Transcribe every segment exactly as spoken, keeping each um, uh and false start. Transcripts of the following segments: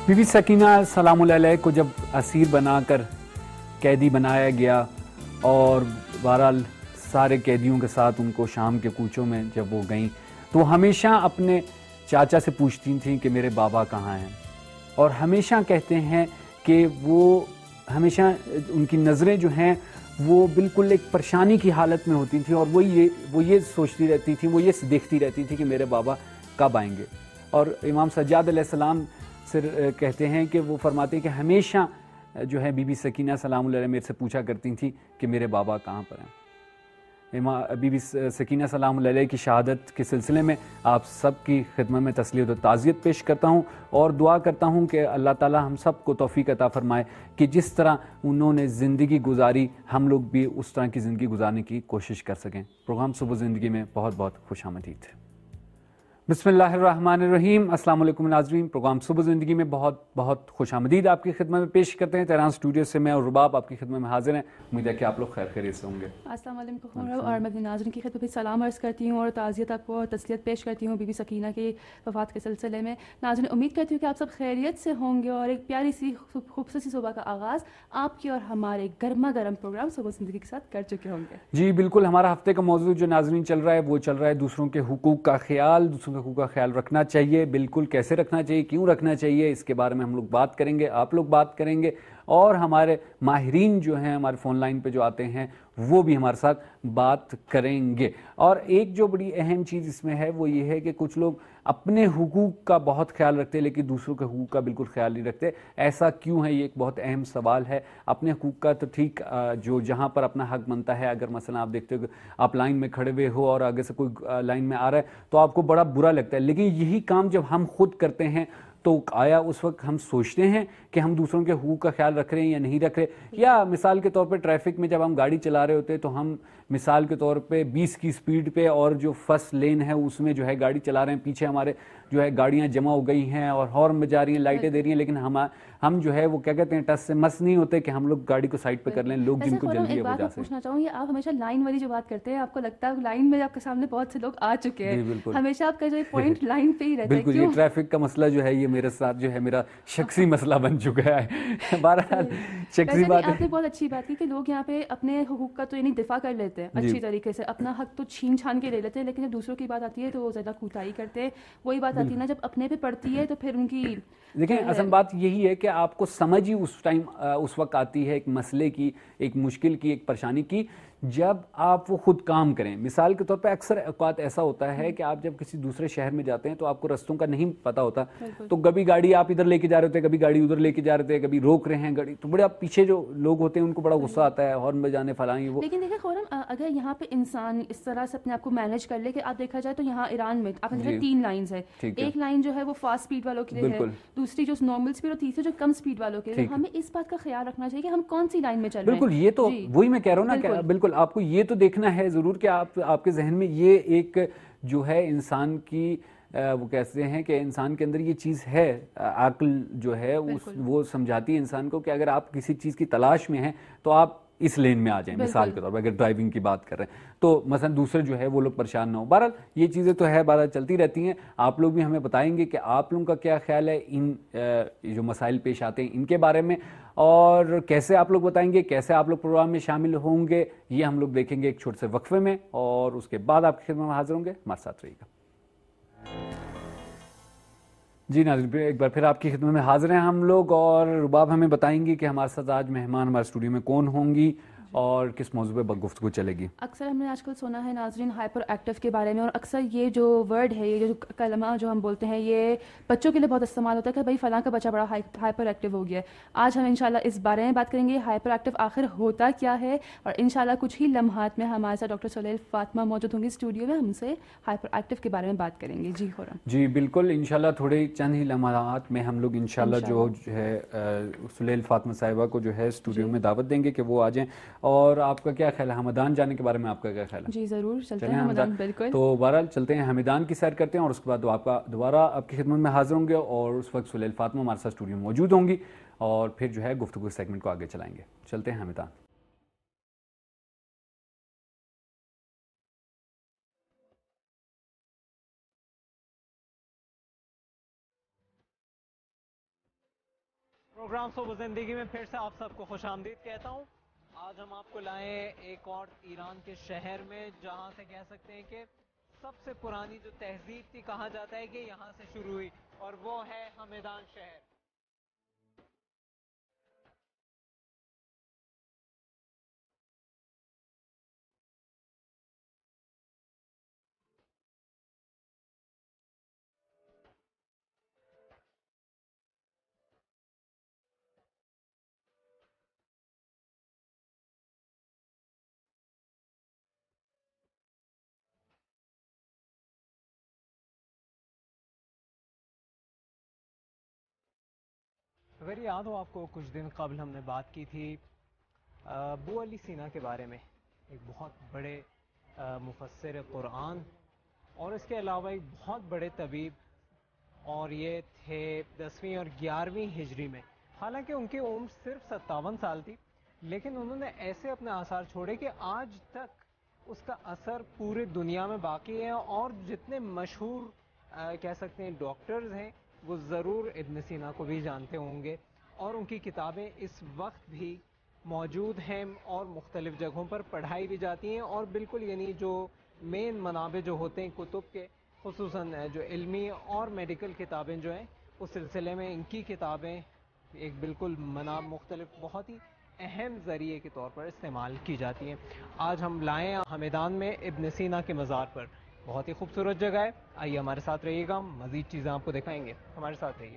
Be be Sakina سلام اللہ علیہ کو جب اسیر بنا کر قیدی بنایا گیا اور بہرحال سارے قیدیوں کے ساتھ ان کو شام کے کوچوں میں جب وہ گئیں تو وہ ہمیشہ اپنے چاچا سے پوچھتی تھیں کہ میرے بابا کہاں ہیں، اور ہمیشہ کہتے ہیں کہ وہ ہمیشہ ان کی نظریں جو ہیں وہ بالکل ایک پریشانی کی حالت میں ہوتی تھیں، اور وہ یہ وہ یہ سوچتی رہتی تھیں، وہ یہ دیکھتی رہتی تھی کہ میرے بابا کب آئیں گے۔ اور امام سجاد علیہ السلام سے کہتے ہیں کہ وہ فرماتے ہیں کہ ہمیشہ جو ہے بی بی سکینہ سلام اللہ علیہ میرے سے پوچھا کرتی تھیں کہ میرے بابا کہاں پر ہیں۔ بی بی سکینہ سلام اللہ علیہ کی شہادت کے سلسلے میں آپ سب کی خدمت میں تسلیت و تعزیت پیش کرتا ہوں اور دعا کرتا ہوں کہ اللہ تعالی ہم سب کو توفیق عطا فرمائے کہ جس طرح انہوں نے زندگی گزاری ہم لوگ بھی اس طرح کی زندگی گزارنے کی کوشش کر سکیں۔ پروگرام صبح زندگی میں بہت بہت خوش آمدید۔ بسم اللہ الرحمن الرحیم۔ السلام علیکم ناظرین، پروگرام صبح زندگی میں بہت بہت خوش آمدید آپ کی خدمت میں پیش کرتے ہیں۔ تہران اسٹوڈیو سے میں اور رباب آپ کی خدمت میں حاضر ہیں، امید ہے کہ آپ لوگ خیر خیریت سے ہوں گے۔ السلام علیکم اور میں ناظرین کی خدمت میں سلام عرض کرتی ہوں اور تعزیت آپ کو اور تسلیت پیش کرتی ہوں بی بی سکینہ کی وفات کے سلسلے میں۔ ناظرین امید کرتی ہوں کہ آپ سب خیریت سے ہوں گے اور ایک پیاری سی خوبصورت سی صبح کا آغاز آپ کی اور ہمارے گرما گرم پروگرام صبح زندگی کے ساتھ کر چکے ہوں گے۔ جی بالکل، ہمارا ہفتے کا موضوع جو ناظرین چل رہا ہے وہ چل رہا ہے دوسروں کے حقوق کا خیال۔ دوسروں کے حقوق کا خیال رکھنا چاہیے، بالکل کیسے رکھنا چاہیے، کیوں رکھنا چاہیے، اس کے بارے میں ہم لوگ بات کریں گے، آپ لوگ بات کریں گے، اور ہمارے ماہرین جو ہیں ہمارے فون لائن پہ جو آتے ہیں وہ بھی ہمارے ساتھ بات کریں گے۔ اور ایک جو بڑی اہم چیز اس میں ہے وہ یہ ہے کہ کچھ لوگ اپنے حقوق کا بہت خیال رکھتے ہیں لیکن دوسروں کے حقوق کا بالکل خیال نہیں رکھتے۔ ایسا کیوں ہے؟ یہ ایک بہت اہم سوال ہے۔ اپنے حقوق کا تو ٹھیک جو جہاں پر اپنا حق بنتا ہے، اگر مثلا آپ دیکھتے ہو کہ آپ لائن میں کھڑے ہوئے ہو اور آگے سے کوئی لائن میں آ رہا ہے تو آپ کو بڑا برا لگتا ہے، لیکن یہی کام جب ہم خود کرتے ہیں تو آیا اس وقت ہم سوچتے ہیں کہ ہم دوسروں کے حقوق کا خیال رکھ رہے ہیں یا نہیں رکھ رہے؟ یا مثال کے طور پہ ٹریفک میں جب ہم گاڑی چلا رہے ہوتے ہیں تو ہم مثال کے طور پہ بیس کی سپیڈ پہ اور جو فرسٹ لین ہے اس میں جو ہے گاڑی چلا رہے ہیں، پیچھے ہمارے جو ہے گاڑیاں جمع ہو گئی ہیں اور ہارن بجا رہی ہیں، لائٹیں دے رہی ہیں، لیکن ہم ہم جو ہے وہ کیا کہتے ہیں ٹس سے مس نہیں ہوتے کہ ہم لوگ گاڑی کو سائڈ پہ کر لیں، لوگ جن کو جلدی ہے وہ جا سکیں۔ پوچھنا چاہوں گی، آپ ہمیشہ لائن والی جو بات کرتے ہیں آپ کو لگتا ہے لائن میں آپ کے سامنے بہت سے لوگ آ چکے ہیں، ہمیشہ آپ کا جو پوائنٹ لائن پہ ہی رہتا ہے؟ بالکل، یہ ٹریفک کا مسئلہ جو ہے یہ میرے ساتھ جو ہے میرا شخصی مسئلہ بن چکا ہے۔ بہرحال شخصی بات ہے۔ آپ نے بہت اچھی بات کی کہ لوگ یہاں پہ اپنے حقوق کا تو یعنی دفاع کر لیتے ہیں اچھی طریقے سے، اپنا حق تو چھین چھان کے لے لیتے ہیں، لیکن جب دوسروں کی بات آتی ہے تو وہ زیادہ کوتاہی کرتے ہیں۔ وہی بات آتی ہے نا جب اپنے پہ پڑتی ہے تو پھر ان کی دیکھیں اصل بات یہی ہے کہ آپ کو سمجھ ہی اس ٹائم اس وقت آتی ہے ایک مسئلے کی، ایک مشکل کی، ایک پریشانی کی، جب آپ وہ خود کام کریں۔ مثال کے طور پہ اکثر اوقات ایسا ہوتا ہے کہ آپ جب کسی دوسرے شہر میں جاتے ہیں تو آپ کو رستوں کا نہیں پتہ ہوتا، تو کبھی گاڑی آپ ادھر لے کے جا رہے ہوتے ہیں، کبھی گاڑی ادھر لے کے جا رہے تھے، کبھی روک رہے ہیں گاڑی، تو بڑے آپ پیچھے جو لوگ ہوتے ہیں ان کو بڑا غصہ آتا ہے، ہارن بجانے فلائیں وہ۔ لیکن دیکھیں خورم، اگر یہاں پہ انسان اس طرح سے اپنے آپ کو مینیج کر لے کہ آپ دیکھا جائے تو یہاں ایران میں آپ نے دیکھا تین لائنز ہے، ایک لائن جو ہے وہ فاسٹ اسپیڈ والوں کے لیے ہے، دوسری جو نارمل اسپیڈ اور تیسری جو کم اسپیڈ والوں کے لیے۔ ہمیں اس بات کا خیال رکھنا چاہیے کہ ہم کون سی لائن میں چل رہے ہیں۔ بالکل، یہ تو وہی میں کہہ رہا ہوں نا کہ بالکل آپ کو یہ تو دیکھنا ہے ضرور کہ آپ آپ کے ذہن میں یہ ایک جو ہے انسان کی وہ کہتے ہیں کہ انسان کے اندر یہ چیز ہے، عقل جو ہے وہ سمجھاتی ہے انسان کو کہ اگر آپ کسی چیز کی تلاش میں ہیں تو آپ اس لین میں آ جائیں۔ مثال کے طور پر اگر ڈرائیونگ کی بات کر رہے ہیں تو مثلا دوسرے جو ہے وہ لوگ پریشان نہ ہو۔ بہرحال یہ چیزیں تو ہے، بہرحال چلتی رہتی ہیں۔ آپ لوگ بھی ہمیں بتائیں گے کہ آپ لوگوں کا کیا خیال ہے ان جو مسائل پیش آتے ہیں ان کے بارے میں، اور کیسے آپ لوگ بتائیں گے، کیسے آپ لوگ پروگرام میں شامل ہوں گے، یہ ہم لوگ دیکھیں گے ایک چھوٹے سے وقفے میں، اور اس کے بعد آپ کی خدمت میں حاضر ہوں گے۔ ہمارے ساتھ رہیے گا۔ جی ناظرین، ایک بار پھر آپ کی خدمت میں حاضر ہیں ہم لوگ، اور رباب ہمیں بتائیں گی کہ ہمارے ساتھ آج مہمان ہمارے اسٹوڈیو میں کون ہوں گی اور کس موضوع پہ گفتگو چلے گی۔ اکثر ہم نے آج کل سنا ہے ناظرین ہائپر ایکٹیو کے بارے میں، اور اکثر یہ جو ورڈ ہے، یہ جو کلمہ جو ہم بولتے ہیں، یہ بچوں کے لیے بہت استعمال ہوتا ہے کہ بھائی فلاں کا بچہ بڑا ہائپر ایکٹیو ہو گیا ہے۔ آج ہم انشاءاللہ اس بارے میں بات کریں گے، ہائپر ایکٹیو آخر ہوتا کیا ہے، اور انشاءاللہ کچھ ہی لمحات میں ہمارے ساتھ ڈاکٹر سلیل فاطمہ موجود ہوں گی اسٹوڈیو میں، ہم سے ہائپر ایکٹیو کے بارے میں بات کریں گے۔ جی خورم جی بالکل، انشاءاللہ تھوڑے چند ہی لمحات میں ہم لوگ انشاءاللہ جو ہے سلیل فاطمہ صاحبہ کو جو ہے اسٹوڈیو میں دعوت دیں گے کہ وہ آ جائیں۔ اور آپ کا کیا خیال ہے ہمدان جانے کے بارے میں؟ آپ کا کیا خیال ہے؟ جی ضرور چلتے ہیں ہمدان، بالکل۔ تو بہرحال چلتے ہیں، ہمدان کی سیر کرتے ہیں، اور اس کے بعد آپ کا دوبارہ آپ کی خدمت میں حاضر ہوں گے، اور اس وقت سلیل فاطمہ ہمارے ساتھ اسٹوڈیو میں موجود ہوں گی، اور پھر جو ہے گفتگو سیگمنٹ کو آگے چلائیں گے۔ چلتے ہیں ہمدان۔ پروگرام صبح زندگی میں پھر سے آپ سب کو خوش آمدید کہتا ہوں. آج ہم آپ کو لائیں ایک اور ایران کے شہر میں, جہاں سے کہہ سکتے ہیں کہ سب سے پرانی جو تہذیب تھی کہا جاتا ہے کہ یہاں سے شروع ہوئی, اور وہ ہے ہمیدان شہر. اگر یاد ہو آپ کو, کچھ دن قبل ہم نے بات کی تھی ابو علی سینا کے بارے میں, ایک بہت بڑے مفسر قرآن اور اس کے علاوہ ایک بہت بڑے طبیب, اور یہ تھے دسویں اور گیارہویں ہجری میں. حالانکہ ان کی عمر صرف ستاون سال تھی, لیکن انہوں نے ایسے اپنے آثار چھوڑے کہ آج تک اس کا اثر پورے دنیا میں باقی ہے, اور جتنے مشہور کہہ سکتے ہیں ڈاکٹرز ہیں وہ ضرور ابن سینا کو بھی جانتے ہوں گے, اور ان کی کتابیں اس وقت بھی موجود ہیں اور مختلف جگہوں پر پڑھائی بھی جاتی ہیں. اور بالکل یعنی جو مین منابع جو ہوتے ہیں کتب کے, خصوصاً جو علمی اور میڈیکل کتابیں جو ہیں, اس سلسلے میں ان کی کتابیں ایک بالکل مناب مختلف بہت ہی اہم ذریعے کے طور پر استعمال کی جاتی ہیں. آج ہم لائیں ہمیدان میں ابن سینا کے مزار پر. بہت ہی خوبصورت جگہ ہے, آئیے ہمارے ساتھ رہیے گا, مزید چیزیں آپ کو دکھائیں گے, ہمارے ساتھ رہیے.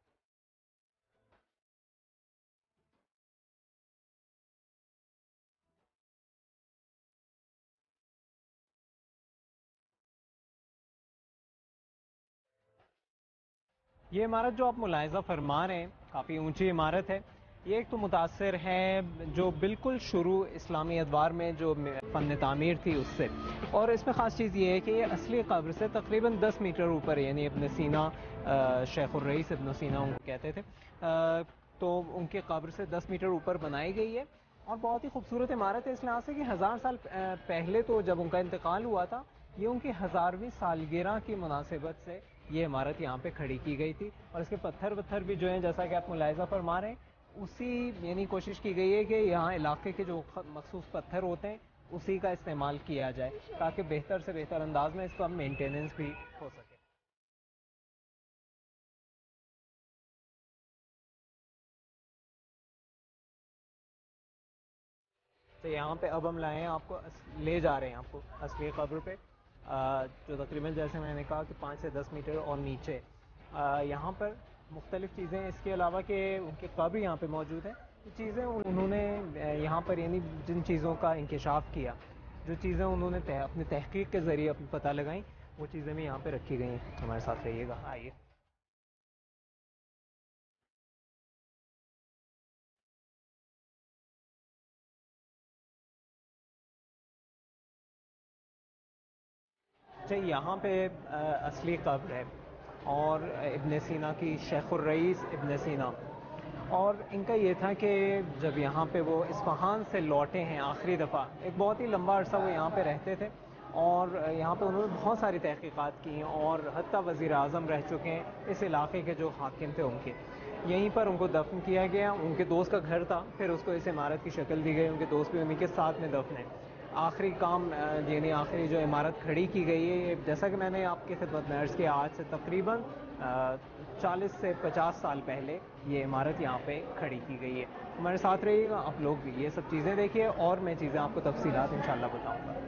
یہ عمارت جو آپ ملاحظہ فرما رہے ہیں کافی اونچی عمارت ہے. یہ ایک تو متاثر ہے جو بالکل شروع اسلامی ادوار میں جو فن تعمیر تھی اس سے, اور اس میں خاص چیز یہ ہے کہ یہ اصلی قبر سے تقریباً دس میٹر اوپر, یعنی ابن سینا شیخ الرئیس ابن سینا ان کو کہتے تھے, تو ان کے قبر سے دس میٹر اوپر بنائی گئی ہے. اور بہت ہی خوبصورت عمارت ہے اس لحاظ سے کہ ہزار سال پہلے تو جب ان کا انتقال ہوا تھا, یہ ان کی ہزارویں سالگرہ کی مناسبت سے یہ عمارت یہاں پہ کھڑی کی گئی تھی. اور اس کے پتھر پتھر بھی جو ہیں جیسا کہ آپ ملاحظہ فرما رہے ہیں, اسی یعنی کوشش کی گئی ہے کہ یہاں علاقے کے جو مخصوص پتھر ہوتے ہیں اسی کا استعمال کیا جائے, تاکہ بہتر سے بہتر انداز میں اس کا مینٹیننس بھی ہو سکے. تو یہاں پہ اب ہم لائے ہیں آپ کو, لے جا رہے ہیں آپ کو اصلی قبر پہ, جو تقریباً جیسے میں نے کہا کہ پانچ سے دس میٹر اور نیچے. یہاں پر مختلف چیزیں اس کے علاوہ کہ ان کے قبر یہاں پہ موجود ہیں, یہ چیزیں انہوں نے یہاں پر یعنی جن چیزوں کا انکشاف کیا, جو چیزیں انہوں نے اپنی تحقیق کے ذریعے اپنے پتہ لگائیں, وہ چیزیں بھی یہاں پہ رکھی گئی ہیں. ہمارے ساتھ رہیے گا, آئیے. اچھا, یہاں پہ اصلی قبر ہے, اور ابن سینا کی شیخ الرئیس ابن سینا, اور ان کا یہ تھا کہ جب یہاں پہ وہ اصفہان سے لوٹے ہیں آخری دفعہ, ایک بہت ہی لمبا عرصہ وہ یہاں پہ رہتے تھے, اور یہاں پہ انہوں نے بہت ساری تحقیقات کی ہیں, اور حتیٰ وزیر اعظم رہ چکے ہیں اس علاقے کے جو حاکم تھے ان کے. یہیں پر ان کو دفن کیا گیا, ان کے دوست کا گھر تھا, پھر اس کو اس عمارت کی شکل دی گئی, ان کے دوست بھی انہیں کے ساتھ میں دفن ہے. آخری کام یعنی آخری جو عمارت کھڑی کی گئی ہے, جیسا کہ میں نے آپ کی خدمت میں عرض کیا, آج سے تقریباً چالیس سے پچاس سال پہلے یہ عمارت یہاں پہ کھڑی کی گئی ہے. ہمارے ساتھ رہیے گا, آپ لوگ یہ سب چیزیں دیکھیے, اور میں چیزیں آپ کو تفصیلات انشاءاللہ بتاؤں گا.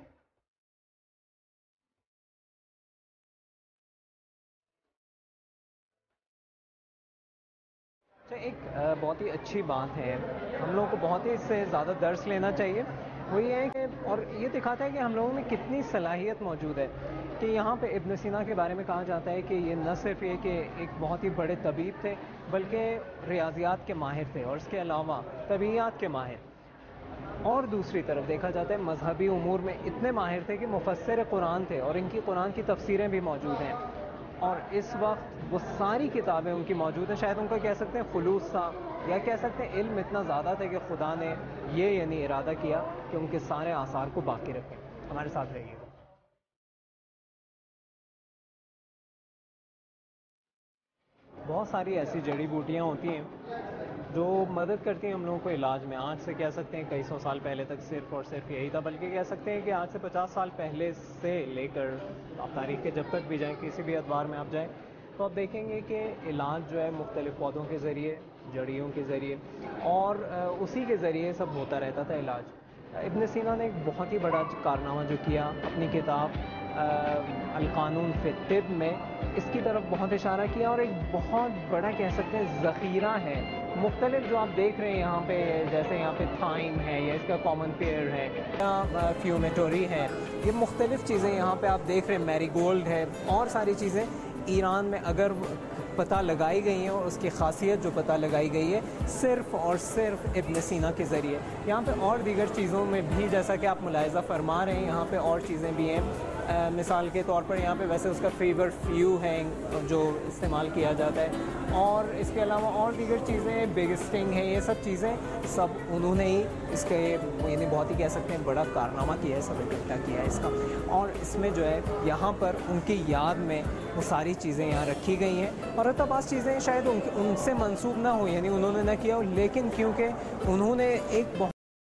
ایک بہت ہی اچھی بات ہے, ہم لوگوں کو بہت ہی اس سے زیادہ درس لینا چاہیے, وہ یہ ہے کہ, اور یہ دکھاتا ہے کہ ہم لوگوں میں کتنی صلاحیت موجود ہے, کہ یہاں پہ ابن سینا کے بارے میں کہا جاتا ہے کہ یہ نہ صرف یہ کہ ایک بہت ہی بڑے طبیب تھے, بلکہ ریاضیات کے ماہر تھے, اور اس کے علاوہ طبیعیات کے ماہر, اور دوسری طرف دیکھا جاتا ہے مذہبی امور میں اتنے ماہر تھے کہ مفسر قرآن تھے, اور ان کی قرآن کی تفسیریں بھی موجود ہیں. اور اس وقت وہ ساری کتابیں ان کی موجود ہیں. شاید ان کا کہہ سکتے ہیں خلوص تھا, یا کہہ سکتے ہیں علم اتنا زیادہ تھا کہ خدا نے یہ یعنی ارادہ کیا کہ ان کے سارے آثار کو باقی رکھیں. ہمارے ساتھ رہیے گا. بہت ساری ایسی جڑی بوٹیاں ہوتی ہیں جو مدد کرتی ہیں ہم لوگوں کو علاج میں. آج سے کہہ سکتے ہیں کئی سو سال پہلے تک صرف اور صرف یہی تھا, بلکہ کہہ سکتے ہیں کہ آج سے پچاس سال پہلے سے لے کر آپ تاریخ کے جب تک بھی جائیں, کسی بھی ادوار میں آپ جائیں, تو آپ دیکھیں گے کہ علاج جو ہے مختلف پودوں کے ذریعے, جڑیوں کے ذریعے اور اسی کے ذریعے سب ہوتا رہتا تھا علاج. ابن سینا نے ایک بہت ہی بڑا کارنامہ جو کیا اپنی کتاب القانون فی الطب میں, اس کی طرف بہت اشارہ کیا, اور ایک بہت بڑا کہہ سکتے ہیں ذخیرہ ہے مختلف جو آپ دیکھ رہے ہیں یہاں پہ, جیسے یہاں پہ تھائم ہے یا اس کا کامن پیئر ہے یا فیومیٹوری ہے, یہ مختلف چیزیں یہاں پہ آپ دیکھ رہے ہیں, میری گولڈ ہے, اور ساری چیزیں ایران میں اگر پتہ لگائی گئی ہیں, اور اس کی خاصیت جو پتہ لگائی گئی ہے صرف اور صرف ابن سینا کے ذریعے. یہاں پہ اور دیگر چیزوں میں بھی جیسا کہ آپ ملاحظہ فرما رہے ہیں یہاں پہ اور چیزیں بھی ہیں. مثال کے طور پر یہاں پہ ویسے اس کا فیور فیو ہے جو استعمال کیا جاتا ہے, اور اس کے علاوہ اور دیگر چیزیں, بگ اسٹنگ ہے, یہ سب چیزیں سب انہوں نے ہی اس کے یعنی بہت ہی کہہ سکتے ہیں بڑا کارنامہ کیا ہے, سب اکٹھا کیا ہے اس کا. اور اس میں جو ہے یہاں پر ان کی یاد میں وہ ساری چیزیں یہاں رکھی گئی ہیں, اور حتی بعض چیزیں شاید ان ان سے منسوب نہ ہو, یعنی انہوں نے نہ کیا ہو, لیکن کیونکہ انہوں نے ایک بہت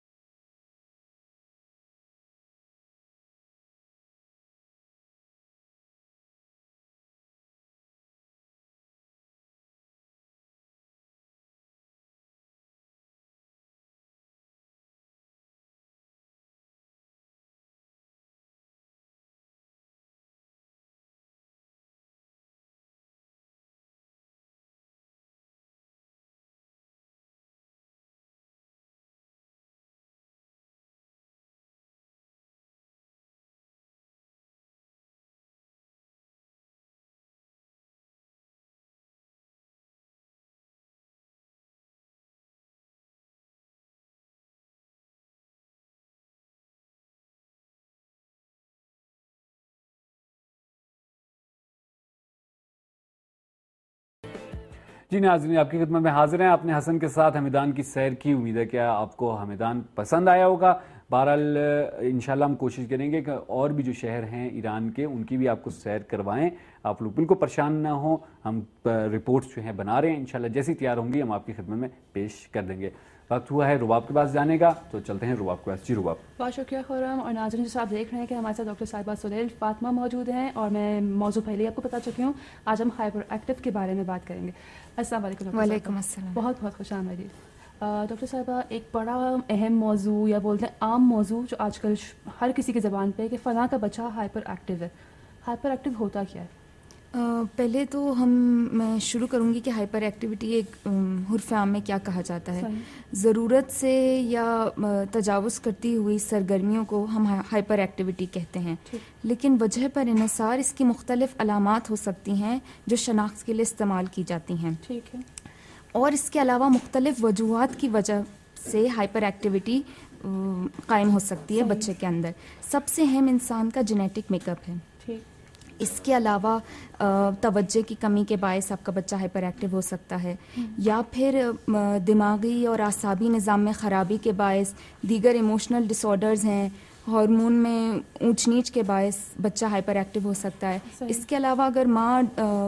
جی ناظرین, آپ کی خدمت میں حاضر ہیں. آپ نے حسن کے ساتھ ہمیدان کی سیر کی, امید ہے کہ آپ کو ہمیدان پسند آیا ہوگا. بہرحال انشاءاللہ ہم کوشش کریں گے کہ اور بھی جو شہر ہیں ایران کے ان کی بھی آپ کو سیر کروائیں. آپ لوگ بالکل پریشان نہ ہوں, ہم رپورٹس جو ہیں بنا رہے ہیں, انشاءاللہ جیسی تیار ہوں گی ہم آپ کی خدمت میں پیش کر دیں گے. وقت ہوا ہے رباب کے پاس جانے کا, تو چلتے ہیں رباب کے پاس. جی رباب. بہت شکریہ خورم. اور ناظرین جیسے آپ دیکھ رہے ہیں کہ ہمارے ساتھ ڈاکٹر صاحبہ سلیل فاطمہ موجود ہیں, اور میں موضوع پہلے ہی آپ کو بتا چکی ہوں. آج ہم ہائپر ایکٹیو کے بارے میں بات کریں گے. السلام علیکم. وعلیکم السلام. بہت بہت خوش آمدید. ڈاکٹر صاحبہ, ایک بڑا اہم موضوع یا بولتے ہیں عام موضوع جو آج کل ہر کسی کی زبان پہ کہ فلاں کا بچہ ہائپر ایکٹیو ہے. ہائپر ایکٹیو ہوتا کیا ہے؟ پہلے تو ہم میں شروع کروں گی کہ ہائپر ایکٹیویٹی ایک حرف عام میں کیا کہا جاتا ہے. ضرورت سے یا تجاوز کرتی ہوئی سرگرمیوں کو ہم ہائپر ایکٹیویٹی کہتے ہیں, لیکن وجہ پر انحصار اس کی مختلف علامات ہو سکتی ہیں جو شناخت کے لیے استعمال کی جاتی ہیں. ٹھیک ہے. اور اس کے علاوہ مختلف وجوہات کی وجہ سے ہائپر ایکٹیویٹی قائم ہو سکتی ہے بچے کے اندر. سب سے اہم انسان کا جینیٹک میک اپ ہے. اس کے علاوہ توجہ کی کمی کے باعث آپ کا بچہ ہائپر ایکٹیو ہو سکتا ہے, یا پھر دماغی اور اعصابی نظام میں خرابی کے باعث, دیگر ایموشنل ڈس آرڈرز ہیں, ہارمون میں اونچ نیچ کے باعث بچہ ہائپر ایکٹیو ہو سکتا ہے. اس کے علاوہ اگر ماں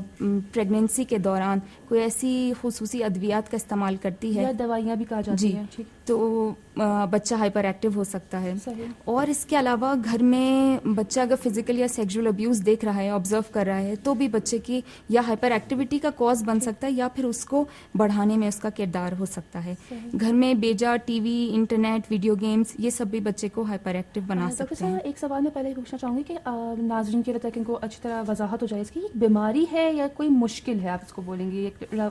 پریگننسی کے دوران کوئی ایسی خصوصی ادویات کا استعمال کرتی ہے یا دوائیاں بھی کہا جاتی ہیں, جی, تو بچہ ہائپر ایکٹیو ہو سکتا ہے. اور اس کے علاوہ گھر میں بچہ اگر فزیکل یا سیکشول ابیوز دیکھ رہا ہے, آبزرو کر رہا ہے, تو بھی بچے کی یا ہائپر ایکٹیویٹی کا کوز بن سکتا ہے, یا پھر اس کو بڑھانے میں اس کا کردار ہو سکتا ہے. گھر میں بیجا TV, internet, video games, یہ سب بھی بچے کو ہائپر ایکٹیو بنا سکتے ہیں. ایک سوال میں پہلے پوچھنا چاہوں گی کہ ناظرین کے لیے تاکہ ان کو اچھی طرح وضاحت ہو جائے اس کی, ایک بیماری ہے یا کوئی مشکل ہے, آپ اس کو بولیں گے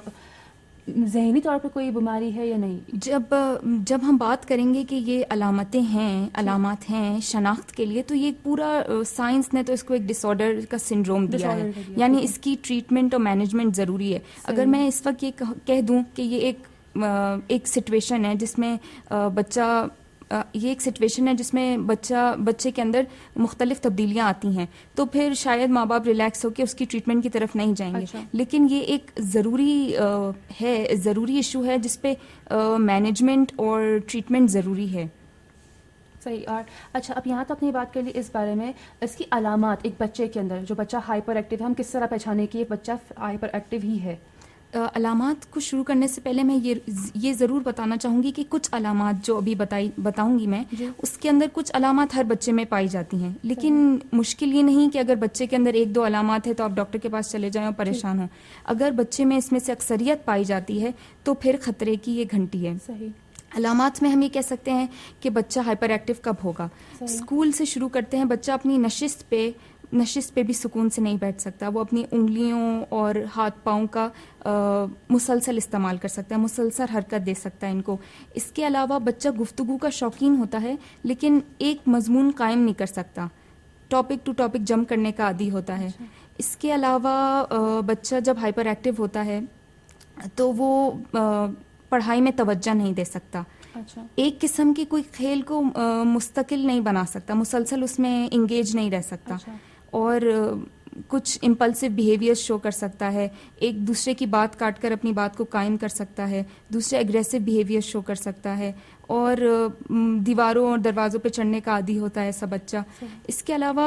ذہنی طور پہ کوئی بیماری ہے یا نہیں؟ جب جب ہم بات کریں گے کہ یہ علامتیں ہیں, علامات ہیں شناخت کے لیے, تو یہ پورا سائنس نے تو اس کو ایک ڈس آرڈر کا سنڈروم دیا ہے, یعنی اس کی ٹریٹمنٹ اور مینجمنٹ ضروری ہے. اگر میں اس وقت یہ کہہ دوں کہ یہ ایک ایک سچویشن ہے جس میں بچہ یہ ایک سچویشن ہے جس میں بچہ بچے کے اندر مختلف تبدیلیاں آتی ہیں, تو پھر شاید ماں باپ ریلیکس ہو کے اس کی ٹریٹمنٹ کی طرف نہیں جائیں گے. اچھا. لیکن یہ ایک ضروری ہے ضروری ایشو ہے جس پہ مینجمنٹ اور ٹریٹمنٹ ضروری ہے. صحیح. اور اچھا, اب یہاں تو اپنی بات کر لی اس بارے میں, اس کی علامات ایک بچے کے اندر جو بچہ ہائپر ایکٹیو ہے, ہم کس طرح پہچانے کہ یہ بچہ ہائپر ایکٹیو ہی ہے؟ علامات کو شروع کرنے سے پہلے میں یہ یہ ضرور بتانا چاہوں گی کہ کچھ علامات جو ابھی بتائی بتاؤں گی میں جی. اس کے اندر کچھ علامات ہر بچے میں پائی جاتی ہیں، لیکن مشکل یہ نہیں کہ اگر بچے کے اندر ایک دو علامات ہے تو آپ ڈاکٹر کے پاس چلے جائیں اور پریشان ہوں. اگر بچے میں اس میں سے اکثریت پائی جاتی ہے تو پھر خطرے کی یہ گھنٹی ہے. صحیح. علامات میں ہم یہ کہہ سکتے ہیں کہ بچہ ہائپر ایکٹیو کب ہوگا. اسکول سے شروع کرتے ہیں، بچہ اپنی نشست پہ نشست پہ بھی سکون سے نہیں بیٹھ سکتا، وہ اپنی انگلیوں اور ہاتھ پاؤں کا مسلسل استعمال کر سکتا ہے، مسلسل حرکت دے سکتا ہے ان کو. اس کے علاوہ بچہ گفتگو کا شوقین ہوتا ہے لیکن ایک مضمون قائم نہیں کر سکتا، ٹاپک ٹو ٹاپک جمپ کرنے کا عادی ہوتا ہے. اس کے علاوہ بچہ جب ہائپر ایکٹیو ہوتا ہے تو وہ پڑھائی میں توجہ نہیں دے سکتا. اچھا. ایک ایک قسم کی کوئی کھیل کو مستقل نہیں بنا سکتا، مسلسل اس میں انگیج نہیں رہ سکتا. اچھا. اور کچھ امپلسو بیہیویئر شو کر سکتا ہے، ایک دوسرے کی بات کاٹ کر اپنی بات کو قائم کر سکتا ہے، دوسرے اگریسو بیہیویئر شو کر سکتا ہے، اور دیواروں اور دروازوں پہ چڑھنے کا عادی ہوتا ہے ایسا بچہ. اس کے علاوہ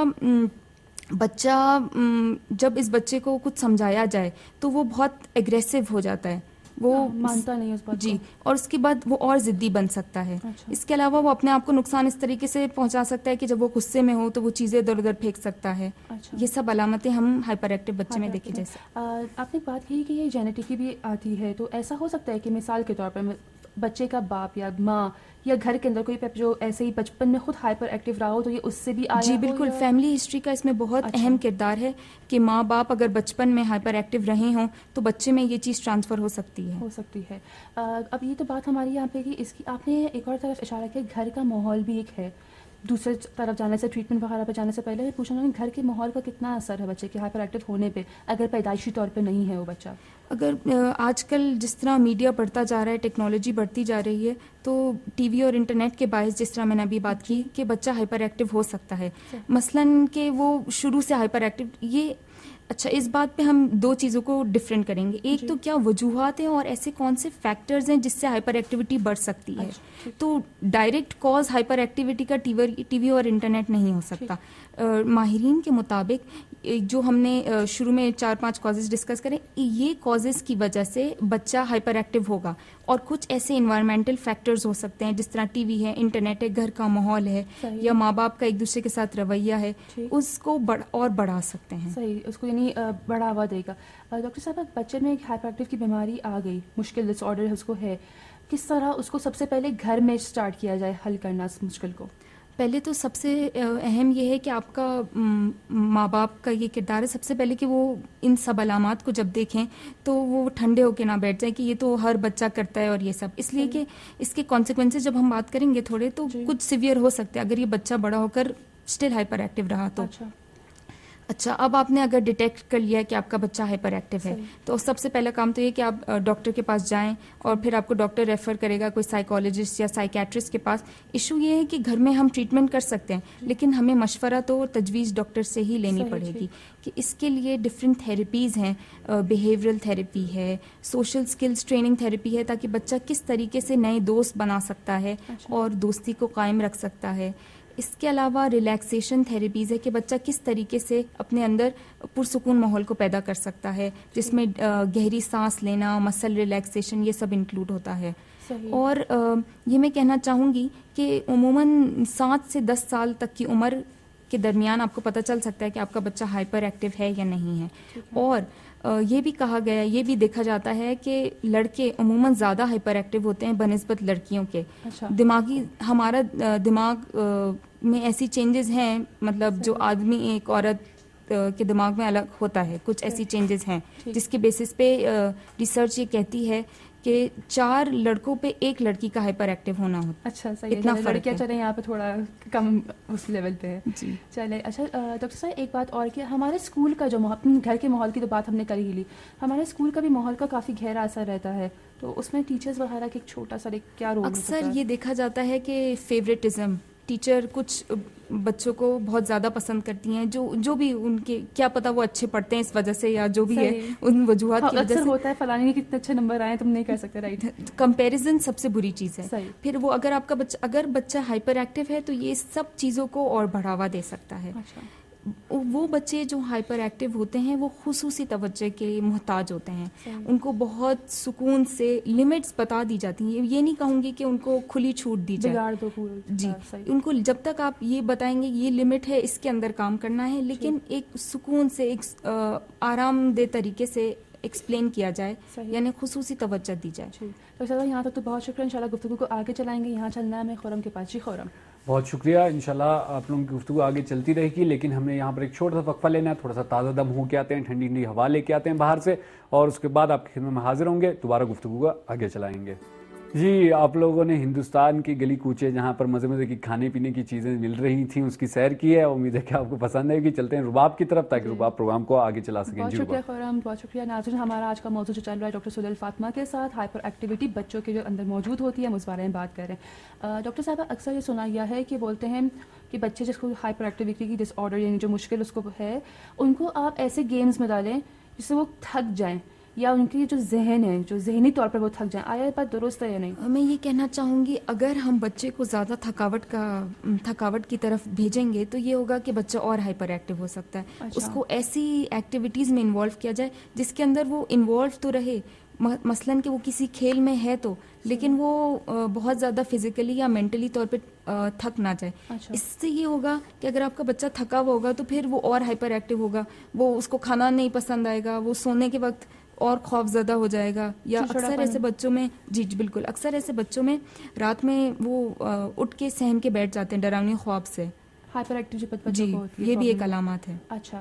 بچہ جب اس بچے کو کچھ سمجھایا جائے تو وہ بہت اگریسو ہو جاتا ہے، وہ مانتا نہیں اس بات جی کو. اور اس کے بعد وہ اور ضدی بن سکتا ہے. اچھا. اس کے علاوہ وہ اپنے آپ کو نقصان اس طریقے سے پہنچا سکتا ہے کہ جب وہ غصے میں ہو تو وہ چیزیں ادھر ادھر پھینک سکتا ہے. اچھا. یہ سب علامتیں ہم ہائپر ایکٹیو بچے میں دیکھے جیسے. آپ نے بات کی کہ یہ جینیٹکی بھی آتی ہے، تو ایسا ہو سکتا ہے کہ مثال کے طور پر بچے کا باپ یا ماں یا گھر کے اندر کوئی جو ایسے ہی بچپن میں خود ہائپر ایکٹیو رہا ہو تو یہ اس سے بھی آیا؟ جی بالکل، فیملی ہسٹری کا اس میں بہت اچھا. اہم کردار ہے کہ ماں باپ اگر بچپن میں ہائپر ایکٹیو رہے ہوں تو بچے میں یہ چیز ٹرانسفر ہو سکتی ہے ہو سکتی ہے اب یہ تو بات ہماری یہاں پہ کہ اس کی آپ نے ایک اور طرف اشارہ کیا، گھر کا ماحول بھی ایک ہے. دوسرے طرف جانے سے، ٹریٹمنٹ وغیرہ پہ جانے سے پہلے پوچھنا کہ گھر کے ماحول کا کتنا اثر ہے بچے کے ہائپر ایکٹیو ہونے پہ اگر پیدائشی طور پہ نہیں ہے وہ بچہ؟ اگر آج کل جس طرح میڈیا بڑھتا جا رہا ہے، ٹیکنالوجی بڑھتی جا رہی ہے، تو ٹی وی اور انٹرنیٹ کے باعث جس طرح میں نے ابھی بات کی کہ بچہ ہائپر ایکٹیو ہو سکتا ہے. مثلاً کہ وہ شروع سے ہائپر ایکٹیو، یہ اچھا اس بات پہ ہم دو چیزوں کو ڈفرینٹ کریں گے. ایک تو کیا وجوہات ہیں اور ایسے کون سے فیکٹرز ہیں جس سے ہائپر ایکٹیویٹی بڑھ سکتی ہے. تو ڈائریکٹ کاز ہائپر ایکٹیویٹی کا ٹی وی اور انٹرنیٹ نہیں ہو سکتا. ماہرین کے مطابق جو ہم نے شروع میں چار پانچ کازز ڈسکس کریں، یہ کازز کی وجہ سے بچہ ہائپر ایکٹیو ہوگا. اور کچھ ایسے انوائرمنٹل فیکٹرز ہو سکتے ہیں جس طرح ٹی وی ہے، انٹرنیٹ ہے، گھر کا ماحول ہے، یا ماں باپ کا ایک دوسرے کے ساتھ رویہ ہے، اس کو بڑھ اور بڑھا سکتے ہیں. صحیح، اس کو یعنی بڑھاوا دے گا. ڈاکٹر صاحب بچے میں ایک ہائپر ایکٹیو کی بیماری آ گئی، مشکل ڈس آرڈر اس کو ہے، کس طرح اس کو سب سے پہلے گھر میں اسٹارٹ کیا جائے حل کرنا اس مشکل کو؟ پہلے تو سب سے اہم یہ ہے کہ آپ کا ماں باپ کا یہ کردار ہے سب سے پہلے کہ وہ ان سب علامات کو جب دیکھیں تو وہ ٹھنڈے ہو کے نہ بیٹھ جائیں کہ یہ تو ہر بچہ کرتا ہے اور یہ سب. اس لیے کہ اس کے کانسیکوینسز جب ہم بات کریں گے تھوڑے تو کچھ سیویئر ہو سکتے ہیں اگر یہ بچہ بڑا ہو کر اسٹل ہائپر ایکٹیو رہا تو. اچھا اب آپ نے اگر ڈیٹیکٹ کر لیا کہ آپ کا بچہ ہائپر ایکٹیو ہے تو سب سے پہلا کام تو یہ کہ آپ ڈاکٹر کے پاس جائیں اور پھر آپ کو ڈاکٹر ریفر کرے گا کوئی سائیکالوجسٹ یا سائیکیٹرسٹ کے پاس. ایشو یہ ہے کہ گھر میں ہم ٹریٹمنٹ کر سکتے ہیں لیکن ہمیں مشورہ تو تجویز ڈاکٹر سے ہی لینی پڑے گی کہ اس کے لیے ڈفرینٹ تھیراپیز ہیں. بیہیورل تھیراپی ہے، سوشل اسکلز ٹریننگ تھیراپی ہے تاکہ بچہ کس طریقے سے نئے دوست بنا سکتا ہے اور دوستی کو قائم رکھ سکتا ہے. اس کے علاوہ ریلیکسیشن تھیراپیز ہے کہ بچہ کس طریقے سے اپنے اندر پرسکون ماحول کو پیدا کر سکتا ہے جس میں گہری سانس لینا، مسل ریلیکسیشن، یہ سب انکلوڈ ہوتا ہے. اور یہ میں کہنا چاہوں گی کہ عموماً سات سے دس سال تک کی عمر کے درمیان آپ کو پتہ چل سکتا ہے کہ آپ کا بچہ ہائپر ایکٹیو ہے یا نہیں ہے. اور یہ بھی کہا گیا، یہ بھی دیکھا جاتا ہے کہ لڑکے عموماً زیادہ ہائپر ایکٹیو ہوتے ہیں بنسبت لڑکیوں کے. دماغی ہمارا دماغ میں ایسی چینجز ہیں، مطلب جو آدمی ایک عورت کے دماغ میں الگ ہوتا ہے، کچھ ایسی چینجز ہیں جس کے بیسس پہ ریسرچ یہ کہتی ہے کہ چار لڑکوں پہ ایک لڑکی کا ہائپر ایکٹیو ہونا ہوتا. اچھا صحیح، اتنا فرق ہے. چلیں یہاں پہ تھوڑا کم اس لیول پہ ہے. جی چلے. اچھا ڈاکٹر صاحب ایک بات اور کہ ہمارے اسکول کا جو گھر کے ماحول کی تو بات ہم نے کر ہی لی، ہمارے اسکول کا بھی ماحول کا کافی گہرا اثر رہتا ہے، تو اس میں ٹیچرز وغیرہ کا ایک چھوٹا سا ایک کیا رول؟ اکثر یہ دیکھا جاتا ہے کہ فیوریٹزم، ٹیچر کچھ بچوں کو بہت زیادہ پسند کرتی ہیں، جو جو بھی ان کے کیا پتہ وہ اچھے پڑھتے ہیں اس وجہ سے یا جو بھی ہے ان وجوہات کی وجہ سے ہوتا ہے فلانے کے کتنے اچھے نمبر آئے تم نہیں کہہ سکتے. رائٹ، کمپیریزن سب سے بری چیز ہے. پھر وہ اگر آپ کا بچہ اگر بچہ ہائپر ایکٹیو ہے تو یہ سب چیزوں کو اور بڑھاوا دے سکتا ہے. وہ بچے جو ہائپر ایکٹیو ہوتے ہیں وہ خصوصی توجہ کے محتاج ہوتے ہیں. ان کو بہت سکون سے لمٹس بتا دی جاتی ہیں. یہ نہیں کہوں گی کہ ان کو کھلی چھوٹ دی جائے, جی ان کو جب تک آپ یہ بتائیں گے یہ لمٹ ہے, اس کے اندر کام کرنا ہے, لیکن ایک سکون سے ایک آرام دہ طریقے سے ایکسپلین کیا جائے, یعنی خصوصی توجہ دی جائے. تو سر یہاں تک تو بہت شکریہ. انشاءاللہ گفتگو کو آگے چلائیں گے. یہاں چلنا ہے ہمیں خورم کے پاس. جی خورم, بہت شکریہ. انشاءاللہ آپ لوگوں کی گفتگو آگے چلتی رہے گی, لیکن ہمیں یہاں پر ایک چھوٹا سا وقفہ لینا ہے, تھوڑا سا تازہ دم ہو کے آتے ہیں, ٹھنڈی ٹھنڈی ہوا لے کے آتے ہیں باہر سے, اور اس کے بعد آپ کی خدمت میں حاضر ہوں گے, دوبارہ گفتگو کو آگے چلائیں گے. جی, آپ لوگوں نے ہندوستان کی گلی کوچے جہاں پر مزے مزے کی کھانے پینے کی چیزیں مل رہی تھیں اس کی سیر کی ہے. امید ہے کہ آپ کو پسند آئے گی. چلتے ہیں رباب کی طرف تاکہ رباب پروگرام کو آگے چلا سکیں. بہت شکریہ خورم, بہت شکریہ. ناظرین, ہمارا آج کا موضوع جو چل رہا ہے ڈاکٹر سہیل فاطمہ کے ساتھ, ہائپر ایکٹیویٹی بچوں کے جو اندر موجود ہوتی ہے, ہم اس بارے میں بات کر رہے ہیں. ڈاکٹر صاحبہ, اکثر یہ سنا گیا ہے کہ بولتے ہیں کہ بچے جس کو ہائپر ایکٹیویٹی کی ڈس آرڈر یعنی جو مشکل اس کو ہے, ان کو آپ ایسے گیمز میں ڈالیں جس سے وہ تھک جائیں, یا ان کی جو ذہن ہے جو ذہنی طور پر وہ تھک جائیں. آیا یہ بات درست ہے یا نہیں؟ میں یہ کہنا چاہوں گی, اگر ہم بچے کو زیادہ تھکاوٹ کا تھکاوٹ کی طرف بھیجیں گے تو یہ ہوگا کہ بچہ اور ہائپر ایکٹیو ہو سکتا ہے. اچھا. اس کو ایسی ایکٹیویٹیز میں انوالو کیا جائے جس کے اندر وہ انوالو تو رہے, مثلاً کہ وہ کسی کھیل میں ہے تو, لیکن وہ بہت زیادہ فزیکلی یا مینٹلی طور پہ تھک نہ جائے. اچھا. اس سے یہ ہوگا کہ اگر آپ کا بچہ تھکا ہوا ہوگا تو پھر وہ اور ہائپر ایکٹیو ہوگا, وہ اس کو کھانا نہیں پسند آئے گا, وہ سونے کے وقت اور خوف زدہ ہو جائے گا. یا اکثر ایسے بچوں میں, جی جی بالکل, اکثر ایسے بچوں میں رات میں وہ اٹھ کے سہم کے بیٹھ جاتے ہیں ڈراؤنی خواب سے. ہائپر ایکٹیو جو بچوں جی, کو ہوتی ہے, یہ بھی ایک علامات ہے. اچھا,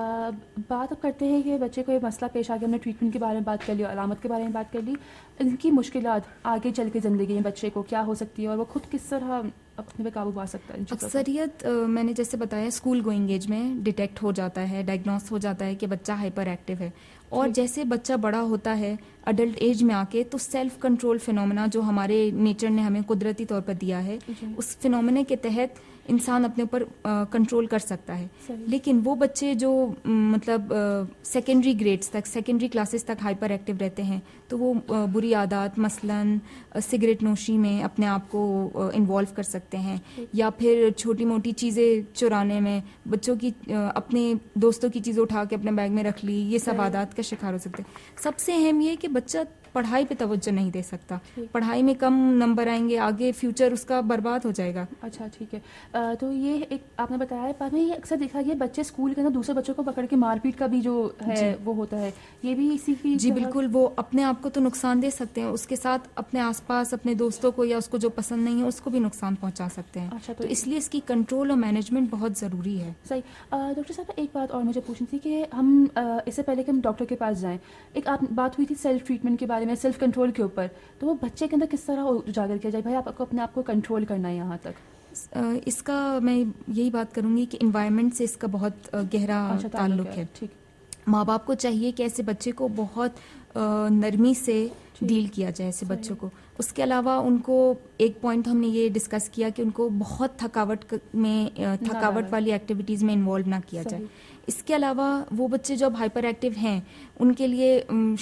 بات اب کرتے ہیں کہ بچے کو یہ مسئلہ پیش آ گیا, ہم نے ٹریٹمنٹ کے بارے میں بات کر لی, علامت کے بارے میں بات کر لی. ان کی مشکلات آگے چل کے زندگی میں بچے کو کیا ہو سکتی ہے, اور وہ خود کس طرح اپنے پہ قابو پا سکتا ہے؟ اکثریت میں نے جیسے بتایا اسکول گوئنگ ایج میں ڈیٹیکٹ ہو جاتا ہے, ڈائگنوس ہو جاتا ہے کہ بچہ ہائپر ایکٹیو ہے. اور جیسے بچہ بڑا ہوتا ہے اڈلٹ ایج میں آ کے, تو سیلف کنٹرول فینومینا جو ہمارے نیچر نے ہمیں قدرتی طور پر دیا ہے, اس فینومینا کے تحت انسان اپنے اوپر کنٹرول کر سکتا ہے. لیکن وہ بچے جو مطلب سیکنڈری گریڈز تک, سیکنڈری کلاسز تک ہائپر ایکٹیو رہتے ہیں, تو وہ بری عادات مثلاً سگریٹ نوشی میں اپنے آپ کو انوالو کر سکتے ہیں, یا پھر چھوٹی موٹی چیزیں چرانے میں, بچوں کی اپنے دوستوں کی چیزیں اٹھا کے اپنے بیگ میں رکھ لی, یہ سب عادات کا شکار ہو سکتے ہیں. سب سے اہم یہ کہ بچہ پڑھائی پہ توجہ نہیں دے سکتا, پڑھائی میں کم نمبر آئیں گے, آگے فیوچر اس کا برباد ہو جائے گا. اچھا ٹھیک ہے. تو یہ ایک آپ نے بتایا ہے, بعد میں یہ اکثر دیکھا گیا بچے اسکول کے اندر دوسرے بچوں کو پکڑ کے مار پیٹ کا بھی جو ہے وہ ہوتا ہے, یہ بھی اسی کی؟ جی بالکل, وہ اپنے آپ کو تو نقصان دے سکتے ہیں, اس کے ساتھ اپنے آس پاس اپنے دوستوں کو یا اس کو جو پسند نہیں ہے اس کو بھی نقصان پہنچا سکتے ہیں. اچھا, تو اس لیے اس کی کنٹرول اور مینجمنٹ بہت ضروری ہے. صحیح. ڈاکٹر صاحب ایک بات اور مجھے پوچھنی تھی کہ ہم اس سے پہلے کہ ہم ڈاکٹر کے پاس جائیں, ایک آپ بات ہوئی تھی سیلف ٹریٹمنٹ کے بارے میں, سیلف کنٹرول کے اوپر, تو وہ بچے کے اندر کس طرح اجاگر کیا جائے؟ بھائی آپ کو اپنے آپ کو کنٹرول کرنا ہے. یہاں تک اس کا میں یہی بات کروں گی کہ انوائرمنٹ سے اس کا بہت گہرا تعلق ہے. ٹھیک. ماں باپ کو چاہیے کہ ایسے بچے کو بہت نرمی سے ڈیل کیا جائے ایسے بچوں کو. اس کے علاوہ ان کو ایک پوائنٹ ہم نے یہ ڈسکس کیا کہ ان کو بہت تھکاوٹ میں تھکاوٹ والی ایکٹیویٹیز میں انوالو نہ کیا جائے. اس کے علاوہ وہ بچے جو اب ہائپر ایکٹیو ہیں ان کے لیے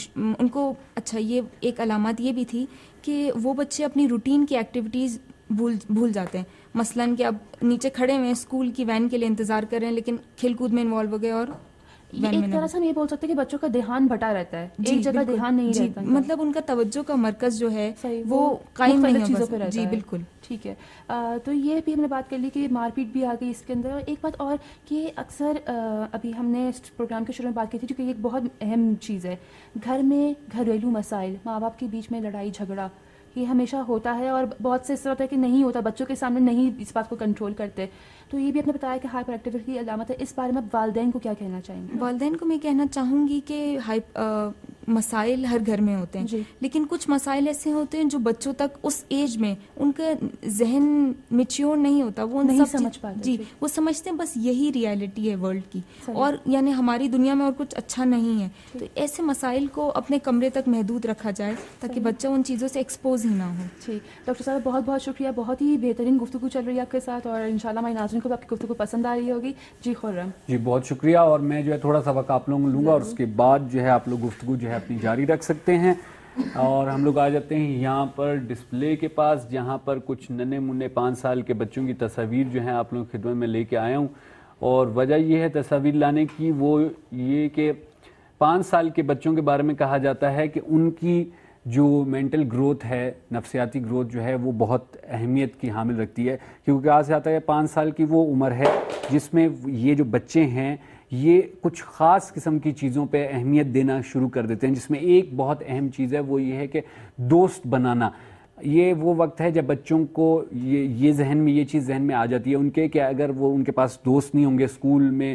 ان کو اچھا یہ ایک علامات یہ بھی تھی کہ وہ بچے اپنی روٹین کی ایکٹیویٹیز بھول بھول جاتے ہیں. مثلاً کہ اب نیچے کھڑے ہوئے اسکول کی وین کے لیے انتظار کر رہے ہیں لیکن کھیل کود میں انوالو ہو گئے, اور ایک طرح سے ہم یہ بول سکتے ہیں کہ بچوں کا دھیان بھٹا رہتا ہے, ایک جگہ دھیان نہیں رہتا, مطلب ان کا توجہ کا مرکز جو ہے وہ قائم نہیں چیزوں پہ رہتا ہے. جی بالکل ٹھیک ہے. تو یہ بھی ہم نے بات کر لی کہ مار پیٹ بھی آ گئی اس کے اندر. اور ایک بات اور کہ اکثر ابھی ہم نے اس پروگرام کے شروع میں بات کی تھی, کیونکہ یہ ایک بہت اہم چیز ہے, گھر میں گھریلو مسائل, ماں باپ کے بیچ میں لڑائی جھگڑا, یہ ہمیشہ ہوتا ہے, اور بہت سے اس طرح ہوتا ہے کہ نہیں ہوتا, بچوں کے سامنے نہیں اس بات کو کنٹرول کرتے. تو یہ بھی آپ نے بتایا کہ ہائپر ایکٹیویٹی کی علامت ہے. اس بارے میں والدین کو کیا کہنا چاہیں گے؟ والدین کو میں کہنا چاہوں گی کہ مسائل ہر گھر میں ہوتے ہیں, جی. لیکن کچھ مسائل ایسے ہوتے ہیں جو بچوں تک اس ایج میں ان کا ذہن میچیور نہیں ہوتا, وہ نہیں سمجھ پاتے. جی وہ سمجھتے ہیں بس یہی ریالٹی ہے ورلڈ کی, اور یعنی ہماری دنیا میں اور کچھ اچھا نہیں ہے. تو ایسے مسائل کو اپنے کمرے تک محدود رکھا جائے تاکہ بچہ ان چیزوں سے ایکسپوز ہی نہ ہو. ٹھیک. ڈاکٹر صاحب بہت بہت شکریہ, بہت ہی بہترین گفتگو چل رہی ہے آپ کے ساتھ, اور انشاءاللہ ہمارے ناظرین کو بھی آپ کی گفتگو پسند آ رہی ہوگی. جی خرم جی بہت شکریہ. اور میں جو ہے تھوڑا سا وقت آپ لوگوں لوں گا, اور اس کے بعد جو ہے آپ لوگ گفتگو جو ہے اپنی جاری رکھ سکتے ہیں. اور ہم لوگ آ جاتے ہیں یہاں پر ڈسپلے کے پاس, جہاں پر کچھ ننے منے پانچ سال کے بچوں کی تصاویر جو ہیں آپ لوگوں کی خدمت میں لے کے آیا ہوں. اور وجہ یہ ہے تصاویر لانے کی وہ یہ کہ پانچ سال کے بچوں کے بارے میں کہا جاتا ہے کہ ان کی جو مینٹل گروتھ ہے، نفسیاتی گروتھ جو ہے وہ بہت اہمیت کی حامل رکھتی ہے، کیونکہ کہا جاتا ہے پانچ سال کی وہ عمر ہے جس میں یہ جو بچے ہیں یہ کچھ خاص قسم کی چیزوں پہ اہمیت دینا شروع کر دیتے ہیں، جس میں ایک بہت اہم چیز ہے وہ یہ ہے کہ دوست بنانا۔ یہ وہ وقت ہے جب بچوں کو یہ یہ ذہن میں یہ چیز ذہن میں آ جاتی ہے ان کے کہ اگر وہ ان کے پاس دوست نہیں ہوں گے اسکول میں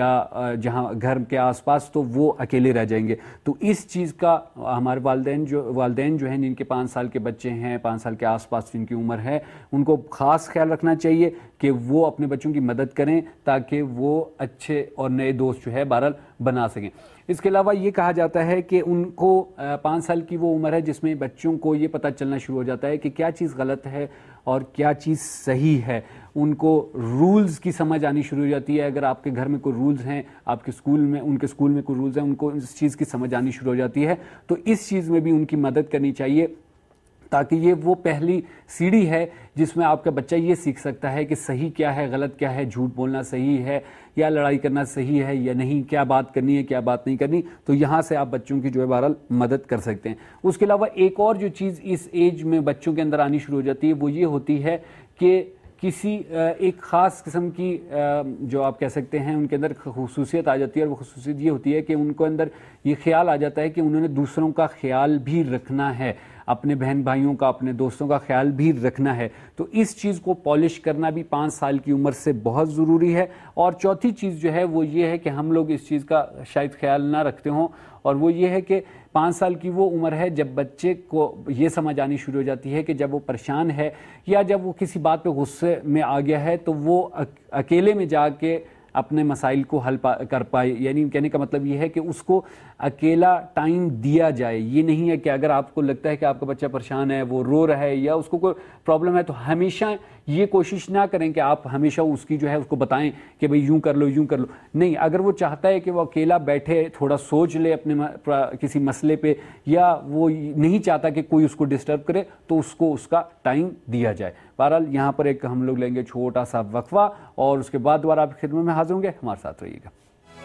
یا جہاں گھر کے آس پاس تو وہ اکیلے رہ جائیں گے۔ تو اس چیز کا ہمارے والدین جو والدین جو ہیں جن کے پانچ سال کے بچے ہیں، پانچ سال کے آس پاس جن کی عمر ہے، ان کو خاص خیال رکھنا چاہیے کہ وہ اپنے بچوں کی مدد کریں تاکہ وہ اچھے اور نئے دوست جو ہے بہرحال بنا سکیں۔ اس کے علاوہ یہ کہا جاتا ہے کہ ان کو پانچ سال کی وہ عمر ہے جس میں بچوں کو یہ پتہ چلنا شروع ہو جاتا ہے کہ کیا چیز غلط ہے اور کیا چیز صحیح ہے، ان کو رولز کی سمجھ آنی شروع ہو جاتی ہے۔ اگر آپ کے گھر میں کوئی رولز ہیں، آپ کے اسکول میں ان کے اسکول میں کوئی رولز ہیں، ان کو اس چیز کی سمجھ آنی شروع ہو جاتی ہے، تو اس چیز میں بھی ان کی مدد کرنی چاہیے تاکہ یہ وہ پہلی سیڑھی ہے جس میں آپ کا بچہ یہ سیکھ سکتا ہے کہ صحیح کیا ہے، غلط کیا ہے، جھوٹ بولنا صحیح ہے یا لڑائی کرنا صحیح ہے یا نہیں، کیا بات کرنی ہے کیا بات نہیں کرنی۔ تو یہاں سے آپ بچوں کی جو ہے بہرحال مدد کر سکتے ہیں۔ اس کے علاوہ ایک اور جو چیز اس ایج میں بچوں کے اندر آنی شروع ہو جاتی ہے وہ یہ ہوتی ہے کہ کسی ایک خاص قسم کی جو آپ کہہ سکتے ہیں ان کے اندر خصوصیت آ جاتی ہے، اور وہ خصوصیت یہ ہوتی ہے کہ ان کو اندر یہ خیال آ جاتا ہے کہ انہوں نے دوسروں کا خیال بھی رکھنا ہے، اپنے بہن بھائیوں کا، اپنے دوستوں کا خیال بھی رکھنا ہے۔ تو اس چیز کو پالش کرنا بھی پانچ سال کی عمر سے بہت ضروری ہے۔ اور چوتھی چیز جو ہے وہ یہ ہے کہ ہم لوگ اس چیز کا شاید خیال نہ رکھتے ہوں، اور وہ یہ ہے کہ پانچ سال کی وہ عمر ہے جب بچے کو یہ سمجھ آنی شروع ہو جاتی ہے کہ جب وہ پریشان ہے یا جب وہ کسی بات پہ غصے میں آ گیا ہے تو وہ اکیلے میں جا کے اپنے مسائل کو حل کر پائے۔ یعنی کہنے کا مطلب یہ ہے کہ اس کو اکیلا ٹائم دیا جائے۔ یہ نہیں ہے کہ اگر آپ کو لگتا ہے کہ آپ کا بچہ پریشان ہے، وہ رو رہا ہے یا اس کو کوئی پرابلم ہے، تو ہمیشہ یہ کوشش نہ کریں کہ آپ ہمیشہ اس کی جو ہے اس کو بتائیں کہ بھئی یوں کر لو یوں کر لو۔ نہیں، اگر وہ چاہتا ہے کہ وہ اکیلا بیٹھے تھوڑا سوچ لے اپنے کسی مسئلے پہ، یا وہ نہیں چاہتا کہ کوئی اس کو ڈسٹرب کرے، تو اس کو اس کا ٹائم دیا جائے۔ بہرحال یہاں پر ایک ہم لوگ لیں گے چھوٹا سا وقفہ، اور اس کے بعد دوبارہ آپ کی خدمت میں حاضر ہوں گے، ہمارے ساتھ رہیے گا۔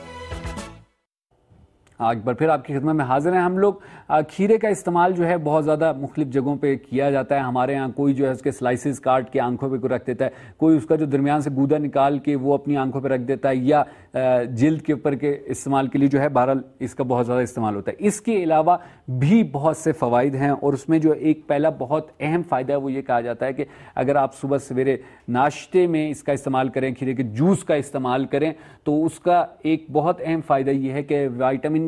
ایک بار پھر آپ کی خدمت میں حاضر ہیں ہم لوگ۔ کھیرے کا استعمال جو ہے بہت زیادہ مختلف جگہوں پہ کیا جاتا ہے ہمارے ہاں۔ کوئی جو ہے اس کے سلائسز کاٹ کے آنکھوں پہ رکھ دیتا ہے، کوئی اس کا جو درمیان سے گودا نکال کے وہ اپنی آنکھوں پہ رکھ دیتا ہے، یا جلد کے اوپر کے استعمال کے لیے جو ہے بہرحال اس کا بہت زیادہ استعمال ہوتا ہے۔ اس کے علاوہ بھی بہت سے فوائد ہیں، اور اس میں جو ایک پہلا بہت اہم فائدہ ہے وہ یہ کہا جاتا ہے کہ اگر آپ صبح سویرے ناشتے میں اس کا استعمال کریں، کھیرے کے جوس کا استعمال کریں، تو اس کا ایک بہت اہم فائدہ یہ ہے کہ وائٹامن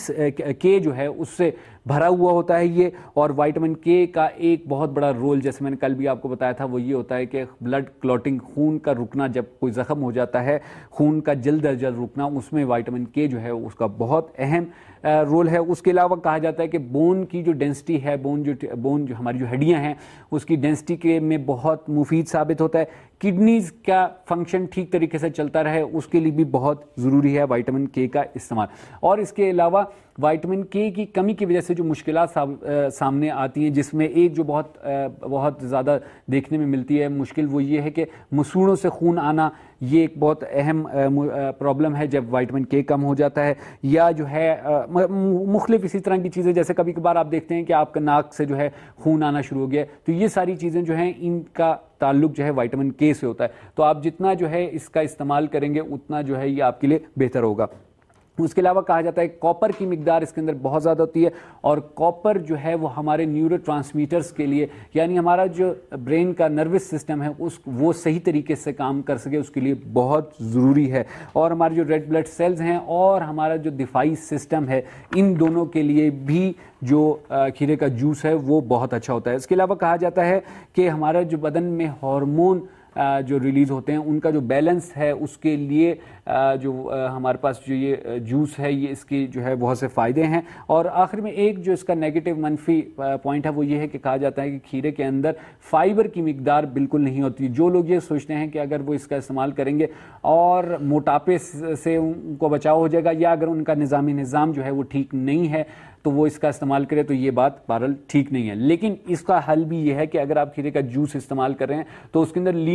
کے جو ہے اس سے بھرا ہوا ہوتا ہے یہ، اور وائٹامن کے کا ایک بہت بڑا رول، جیسے میں نے کل بھی آپ کو بتایا تھا، وہ یہ ہوتا ہے کہ بلڈ کلوٹنگ، خون کا رکنا، جب کوئی زخم ہو جاتا ہے، خون کا جلد از جلد رکنا، اس میں وائٹامن کے جو ہے اس کا بہت اہم رول ہے۔ اس کے علاوہ کہا جاتا ہے کہ بون کی جو ڈینسٹی ہے، بون جو بون جو ہماری جو ہڈیاں ہیں اس کی ڈینسٹی کے میں بہت مفید ثابت ہوتا ہے۔ کڈنیز کا فنکشن ٹھیک طریقے سے چلتا رہے اس کے لیے بھی بہت ضروری ہے وائٹامن کے کا استعمال۔ اور اس کے علاوہ وائٹامن کے کی کمی کی وجہ سے جو مشکلات سامنے آتی ہیں، جس میں ایک جو بہت بہت زیادہ دیکھنے میں ملتی ہے مشکل، وہ یہ ہے کہ مسوڑوں سے خون آنا۔ یہ ایک بہت اہم پرابلم ہے جب وائٹامن کے کم ہو جاتا ہے، یا جو ہے مختلف اسی طرح کی چیزیں، جیسے کبھی کبھار آپ دیکھتے ہیں کہ آپ کا ناک سے جو ہے خون آنا شروع ہو گیا، تو یہ ساری چیزیں جو ہیں ان کا تعلق جو ہے وائٹامن کے سے ہوتا ہے۔ تو آپ جتنا جو ہے اس کا استعمال کریں گے اتنا جو ہے یہ آپ کے لیے بہتر ہوگا۔ اس کے علاوہ کہا جاتا ہے کاپر کی مقدار اس کے اندر بہت زیادہ ہوتی ہے، اور کاپر جو ہے وہ ہمارے نیورو ٹرانسمیٹرز کے لیے، یعنی ہمارا جو برین کا نروس سسٹم ہے اس وہ صحیح طریقے سے کام کر سکے اس کے لیے بہت ضروری ہے۔ اور ہمارے جو ریڈ بلڈ سیلز ہیں اور ہمارا جو دفاعی سسٹم ہے، ان دونوں کے لیے بھی جو کھیرے کا جوس ہے وہ بہت اچھا ہوتا ہے۔ اس کے علاوہ کہا جاتا ہے کہ ہمارا جو بدن میں ہارمون جو ریلیز ہوتے ہیں ان کا جو بیلنس ہے اس کے لیے جو ہمارے پاس جو یہ جوس ہے یہ اس کی جو ہے بہت سے فائدے ہیں۔ اور آخر میں ایک جو اس کا نیگیٹو منفی پوائنٹ ہے وہ یہ ہے کہ کہا جاتا ہے کہ کھیرے کے اندر فائبر کی مقدار بالکل نہیں ہوتی۔ جو لوگ یہ سوچتے ہیں کہ اگر وہ اس کا استعمال کریں گے اور موٹاپے سے ان کو بچاؤ ہو جائے گا، یا اگر ان کا نظامی نظام جو ہے وہ ٹھیک نہیں ہے تو وہ اس کا استعمال کرے، تو یہ بات بہرحال ٹھیک نہیں ہے۔ لیکن اس کا حل بھی یہ ہے کہ اگر آپ کھیرے کا جوس استعمال کر رہے ہیں تو اس کے اندر لیمو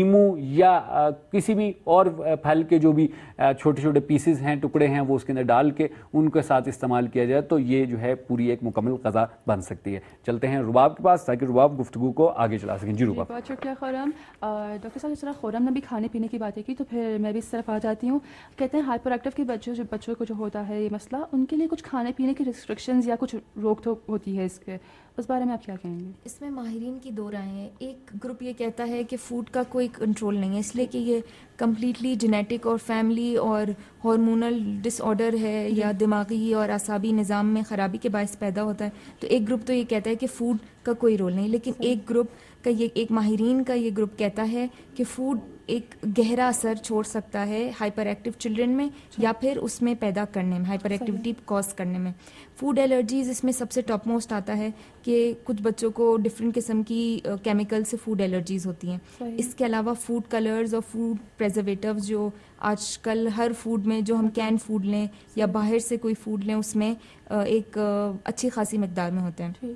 لیمو یا کسی بھی اور پھل کے جو بھی چھوٹے چھوٹے پیسز ہیں, ٹکڑے ہیں, وہ اس کے اندر ڈال کے ان کے ساتھ استعمال کیا جائے تو یہ جو ہے پوری ایک مکمل غذا بن سکتی ہے. چلتے ہیں رباب کے پاس تاکہ رباب گفتگو کو آگے چلا سکیں. جی رباب. بہت شکریہ خورم. ڈاکٹر صاحب جس طرح خورم نے بھی کھانے پینے کی باتیں کی تو پھر میں بھی اس طرف آ جاتی ہوں. کہتے ہیں ہائپر ایکٹیو کے بچوں جو بچوں کو جو ہوتا ہے یہ مسئلہ, ان کے لیے کچھ کھانے پینے کی ریسٹرکشنز یا کچھ روک ٹوک ہوتی ہے اس کے, اس بارے میں آپ کیا کہیں گے؟ اس میں ماہرین کی دو رائے ہیں. ایک گروپ یہ کہتا ہے کہ فوڈ کا کوئی کنٹرول نہیں ہے, اس لیے کہ یہ کمپلیٹلی جینیٹک اور فیملی اور ہارمونل ڈس آرڈر ہے یا دماغی اور اعصابی نظام میں خرابی کے باعث پیدا ہوتا ہے. تو ایک گروپ تو یہ کہتا ہے کہ فوڈ کا کوئی رول نہیں, لیکن ایک گروپ کا یہ ایک ماہرین کا یہ گروپ کہتا ہے کہ فوڈ ایک گہرا اثر چھوڑ سکتا ہے ہائپر ایکٹیو چلڈرن میں یا پھر اس میں پیدا کرنے میں, ہائپر ایکٹیویٹی کاز کرنے میں. فوڈ الرجیز اس میں سب سے ٹاپ موسٹ آتا ہے کہ کچھ بچوں کو ڈفرینٹ قسم کی کیمیکل سے فوڈ الرجیز ہوتی ہیں. اس کے علاوہ فوڈ کلرز اور فوڈ پریزرویٹیوز جو آج کل ہر فوڈ میں, جو ہم کین فوڈ لیں یا باہر سے کوئی فوڈ لیں, اس میں ایک اچھی خاصی مقدار میں ہوتے ہیں.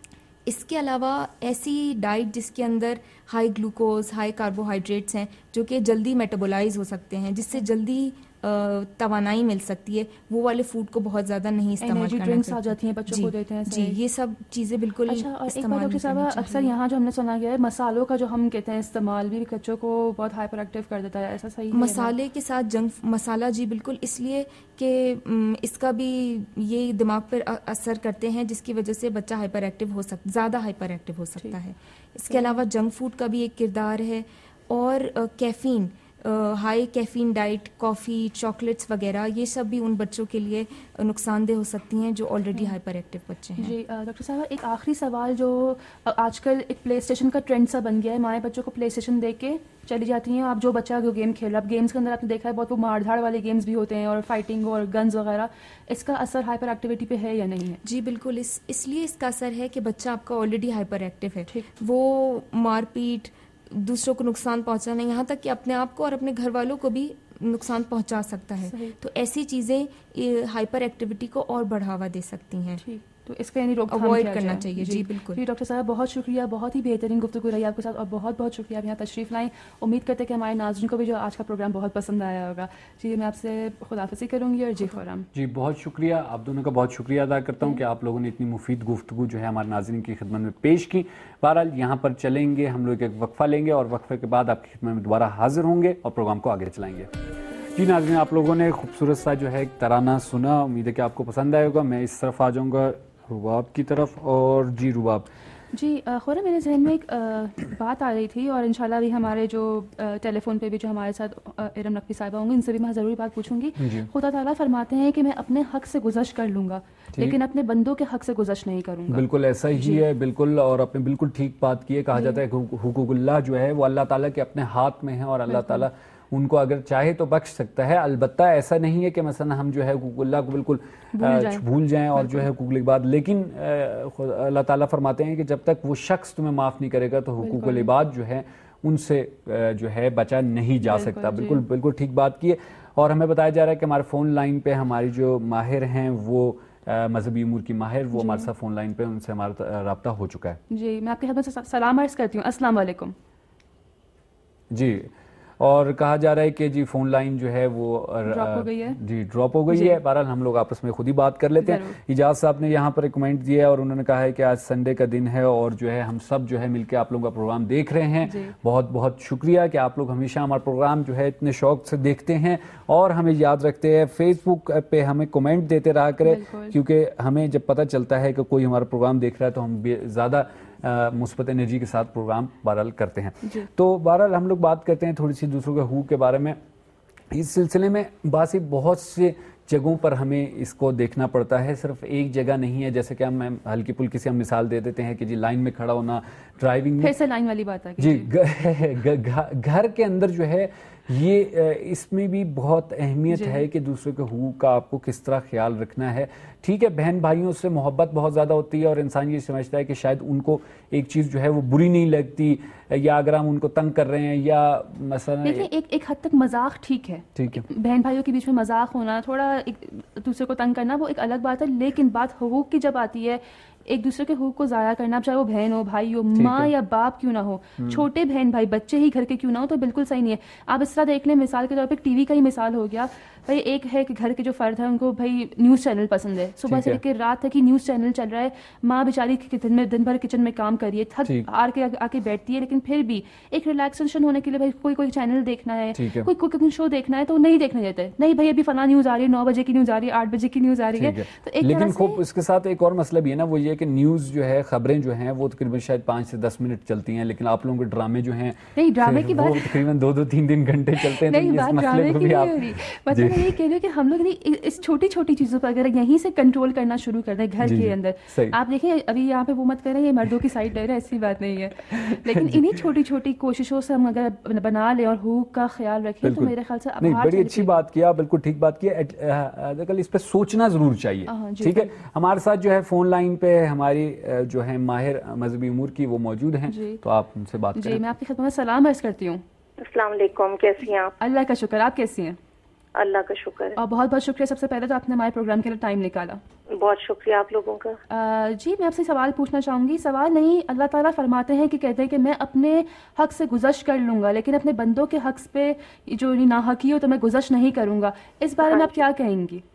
اس کے علاوہ ایسی ڈائٹ جس کے اندر ہائی گلوکوز, ہائی کاربوہائیڈریٹس ہیں جو کہ جلدی میٹابولائز ہو سکتے ہیں, جس سے جلدی توانائی مل سکتی ہے, وہ والے فوڈ کو بہت زیادہ نہیں استعمال کرنا ڈرنکس آ جاتی ہیں بچوں کو دیتے ہیں. جی یہ سب چیزیں بالکل استعمال نہیں کرنی چاہیے. اکثر یہاں جو ہم نے سنا گیا ہے مسالوں کا جو ہم کہتے ہیں استعمال بھی بچوں کو بہت ہائپر ایکٹیو کر دیتا ہے, ایسا صحیح ہے؟ مسالے کے ساتھ جنک مسالہ, جی بالکل, اس لیے کہ اس کا بھی یہ دماغ پر اثر کرتے ہیں جس کی وجہ سے بچہ ہائپر ایکٹیو ہو سکتا زیادہ ہائپر ایکٹیو ہو سکتا ہے. اس کے علاوہ جنک فوڈ کا بھی ایک کردار ہے, اور caffeine, high caffeine diet, coffee, chocolates وغیرہ, یہ سب بھی ان بچوں کے لیے نقصان دہ ہو سکتی ہیں جو آلریڈی ہائپر ایکٹیو بچے ہیں. جی ڈاکٹر صاحب, ایک آخری سوال, جو آج کل ایک پلے اسٹیشن کا ٹرینڈ سا بن گیا ہے, مائیں بچوں کو پلے اسٹیشن دے کے چلی جاتی ہیں, آپ جو بچہ جو گیم کھیل رہا ہے, اب گیمس کے اندر آپ نے دیکھا ہے بہت وہ مار دھاڑ والے گیمس بھی ہوتے ہیں اور فائٹنگ اور گنز وغیرہ, اس کا اثر ہائپر ایکٹیویٹی پہ ہے یا نہیں ہے؟ جی بالکل, اس اس لیے اس کا اثر ہے کہ بچہ آپ کا آلریڈی ہائپر ایکٹیو ہے, وہ مار پیٹ, دوسروں کو نقصان پہنچانا, یہاں تک کہ اپنے آپ کو اور اپنے گھر والوں کو بھی نقصان پہنچا سکتا ہے. تو ایسی چیزیں ہائپر ایکٹیویٹی کو اور بڑھاوا دے سکتی ہیں, تو اس کا یعنی روک تھام اوائڈ کرنا چاہیے. جی بالکل. جی ڈاکٹر صاحب بہت شکریہ, بہت ہی بہترین گفتگو رہی آپ کے ساتھ, اور بہت بہت شکریہ آپ یہاں تشریف لائیں. امید کرتے ہیں کہ ہمارے ناظرین کو بھی جو آج کا پروگرام بہت پسند آیا ہوگا. جی میں آپ سے خداحافظی کروں گی. اور جی خورم جی بہت شکریہ, آپ دونوں کا بہت شکریہ ادا کرتا ہوں کہ آپ لوگوں نے اتنی مفید گفتگو جو ہے ہمارے ناظرین کی خدمت میں پیش کی. بہرحال یہاں پر چلیں گے ہم لوگ, ایک وقفہ لیں گے اور وقفے کے بعد آپ کی خدمت میں دوبارہ حاضر ہوں گے اور پروگرام کو آگے چلائیں گے. جی ناظرین, آپ لوگوں نے خوبصورت سا جو ہے ایک ترانہ سنا, امید ہے کہ آپ کو پسند آئے گا. میں اس طرف آ جاؤں گا رباب کی طرف. اور جی رباب. جی خورا, میرے ذہن میں ایک بات آ رہی تھی, اور انشاءاللہ بھی ہمارے جو ٹیلی فون پہ بھی جو ہمارے ساتھ ارم نقوی صاحبہ ہوں گے ان سے بھی میں ضروری بات پوچھوں گی. خدا تعالیٰ فرماتے ہیں کہ میں اپنے حق سے گزشت کر لوں گا لیکن اپنے بندوں کے حق سے گزشت نہیں کروں گا. بالکل ایسا ہی ہے, بالکل, اور آپ نے بالکل ٹھیک بات کی ہے. کہا جاتا ہے کہ حقوق اللہ جو ہے وہ اللہ تعالیٰ کے اپنے ہاتھ میں ہے, اور اللہ تعالیٰ ان کو اگر چاہے تو بخش سکتا ہے. البتہ ایسا نہیں ہے کہ مثلا ہم جو ہے حقوق اللہ کو بالکل بھول جائیں اور جو ہے حقوق العباد, لیکن اللہ تعالیٰ فرماتے ہیں کہ جب تک وہ شخص تمہیں معاف نہیں کرے گا تو حقوق العباد جو ہے ان سے جو ہے بچا نہیں جا سکتا. بالکل بالکل ٹھیک بات کی ہے. اور ہمیں بتایا جا رہا ہے کہ ہمارے فون لائن پہ ہماری جو ماہر ہیں وہ مذہبی امور کی ماہر, وہ ہمارے ساتھ فون لائن پہ, ان سے ہمارا رابطہ ہو چکا ہے. جی میں آپ کی خدمت سے سلام عرض کرتی ہوں. السلام علیکم. جی, اور کہا جا رہا ہے کہ جی فون لائن جو ہے وہ ڈراپ ہو گئی ہے. جی ڈراپ ہو گئی ہے. بہرحال ہم لوگ آپس میں خود ہی بات کر لیتے ہیں. اجاز صاحب نے یہاں پر ایک کمنٹ دیا ہے اور انہوں نے کہا ہے کہ آج سنڈے کا دن ہے اور جو ہے ہم سب جو ہے مل کے آپ لوگوں کا پروگرام دیکھ رہے ہیں. بہت بہت شکریہ کہ آپ لوگ ہمیشہ ہمارا پروگرام جو ہے اتنے شوق سے دیکھتے ہیں اور ہمیں یاد رکھتے ہیں. فیس بک پہ ہمیں کمنٹ دیتے رہا کرے, کیونکہ ہمیں جب پتہ چلتا ہے کہ کوئی ہمارا پروگرام دیکھ رہا ہے تو ہم زیادہ مثبت انرجی کے ساتھ پروگرام بہرحال کرتے ہیں. تو بہرحال ہم لوگ بات کرتے ہیں تھوڑی سی دوسروں کے حقوق کے بارے میں. اس سلسلے میں باسی بہت سے جگہوں پر ہمیں اس کو دیکھنا پڑتا ہے, صرف ایک جگہ نہیں ہے. جیسے کہ ہم ہلکی پھلکی سے ہم مثال دے دیتے ہیں کہ جی لائن میں کھڑا ہونا, ڈرائیونگ پھر سے لائن والی بات ہے جی, گھر کے اندر جو ہے یہ اس میں بھی بہت اہمیت ہے کہ دوسرے کے حقوق کا آپ کو کس طرح خیال رکھنا ہے. ٹھیک ہے, بہن بھائیوں سے محبت بہت زیادہ ہوتی ہے اور انسان یہ سمجھتا ہے کہ شاید ان کو ایک چیز جو ہے وہ بری نہیں لگتی, یا اگر ہم ان کو تنگ کر رہے ہیں یا مثلا لیکن ایک ایک حد تک مذاق ٹھیک ہے, ٹھیک ہے, بہن بھائیوں کے بیچ میں مذاق ہونا, تھوڑا ایک دوسرے کو تنگ کرنا وہ ایک الگ بات ہے. لیکن بات حقوق کی جب آتی ہے, ایک دوسرے کے حقوق کو ضائع کرنا، چاہے وہ بہن ہو، بھائی ہو، ماں یا باپ کیوں نہ ہو، چھوٹے بہن بھائی بچے ہی گھر کے کیوں نہ ہو، تو بالکل صحیح نہیں ہے. آپ اس طرح دیکھ لیں، مثال کے طور پہ ٹی وی کا ہی مثال ہو گیا. بھائی ایک ہے کہ گھر کے جو فرد ہیں ان کو بھائی نیوز چینل پسند ہے، صبح سے لے کے رات تک ہی نیوز چینل چل رہا ہے. ماں بیچاری دن میں دن بھر کچن میں کام کر رہی ہے، تھک ہار کے آ کے بیٹھتی ہے، لیکن پھر بھی ایک ریلیکسیشن ہونے کے لیے بھائی کوئی کوئی چینل دیکھنا ہے، کوئی کوکنگ شو دیکھنا ہے تو نہیں دیکھنے دیتے. نہیں بھائی ابھی فلاں نیوز آ رہی ہے، نو بجے کی نیوز آ رہی ہے، آٹھ بجے کی نیوز آ رہی ہے. تو ایک لیکن خوب اس کے ساتھ ایک اور مسئلہ بھی ہے نا، وہ یہ کہ نیوز جو ہے، خبریں جو ہیں وہ تقریباً شاید پانچ سے دس منٹ چلتی ہیں، لیکن آپ لوگوں کے ڈرامے جو ہیں نہیں ڈرامے کی بات تقریباً دو دو تین تین گھنٹے چلتے ہیں. نہیں بات ڈرامے کی نہیں ہو رہی، مطلب میں یہ کہہ رہی ہوں کہ ہم لوگ اس چھوٹی چھوٹی چیزوں پر اگر یہیں سے کنٹرول کرنا شروع کر دیں گھر کے اندر. آپ دیکھیں ابھی یہاں پہ وہ مت کریں یہ مردوں کی سائڈ لے رہے ہیں، ایسی بات نہیں ہے، لیکن انہیں چھوٹی چھوٹی کوششوں سے ہم اگر بنا لیں اور حقوق کا خیال رکھیں تو میرے خیال سے نہیں بڑی اچھی بات کیا، بالکل ٹھیک بات کیا. اس پہ سوچنا ضرور چاہیے. ٹھیک ہے، ہمارے ساتھ جو ہے فون لائن پہ ہماری جو ہے ماہر مذہبی امور کی وہ موجود ہیں، تو آپ ان سے بات کریں. جی میں آپ کی خدمت میں سلام عرض کرتی ہوں. السلام علیکم، کیسی ہیں آپ؟ اللہ کا شکر، آپ کیسی ہیں؟ اللہ کا شکر ہے. اور بہت بہت شکریہ سب سے پہلے تو آپ نے ہمارے پروگرام کے لیے ٹائم نکالا. بہت شکریہ آپ لوگوں کا. جی میں آپ سے سوال پوچھنا چاہوں گی. سوال نہیں، اللہ تعالیٰ فرماتے ہیں کہ کہتے ہیں کہ میں اپنے حق سے گزشت کر لوں گا، لیکن اپنے بندوں کے حق پہ جو ناحقی ہو تو میں گزشت نہیں کروں گا. اس بارے میں آپ کیا کہیں گی؟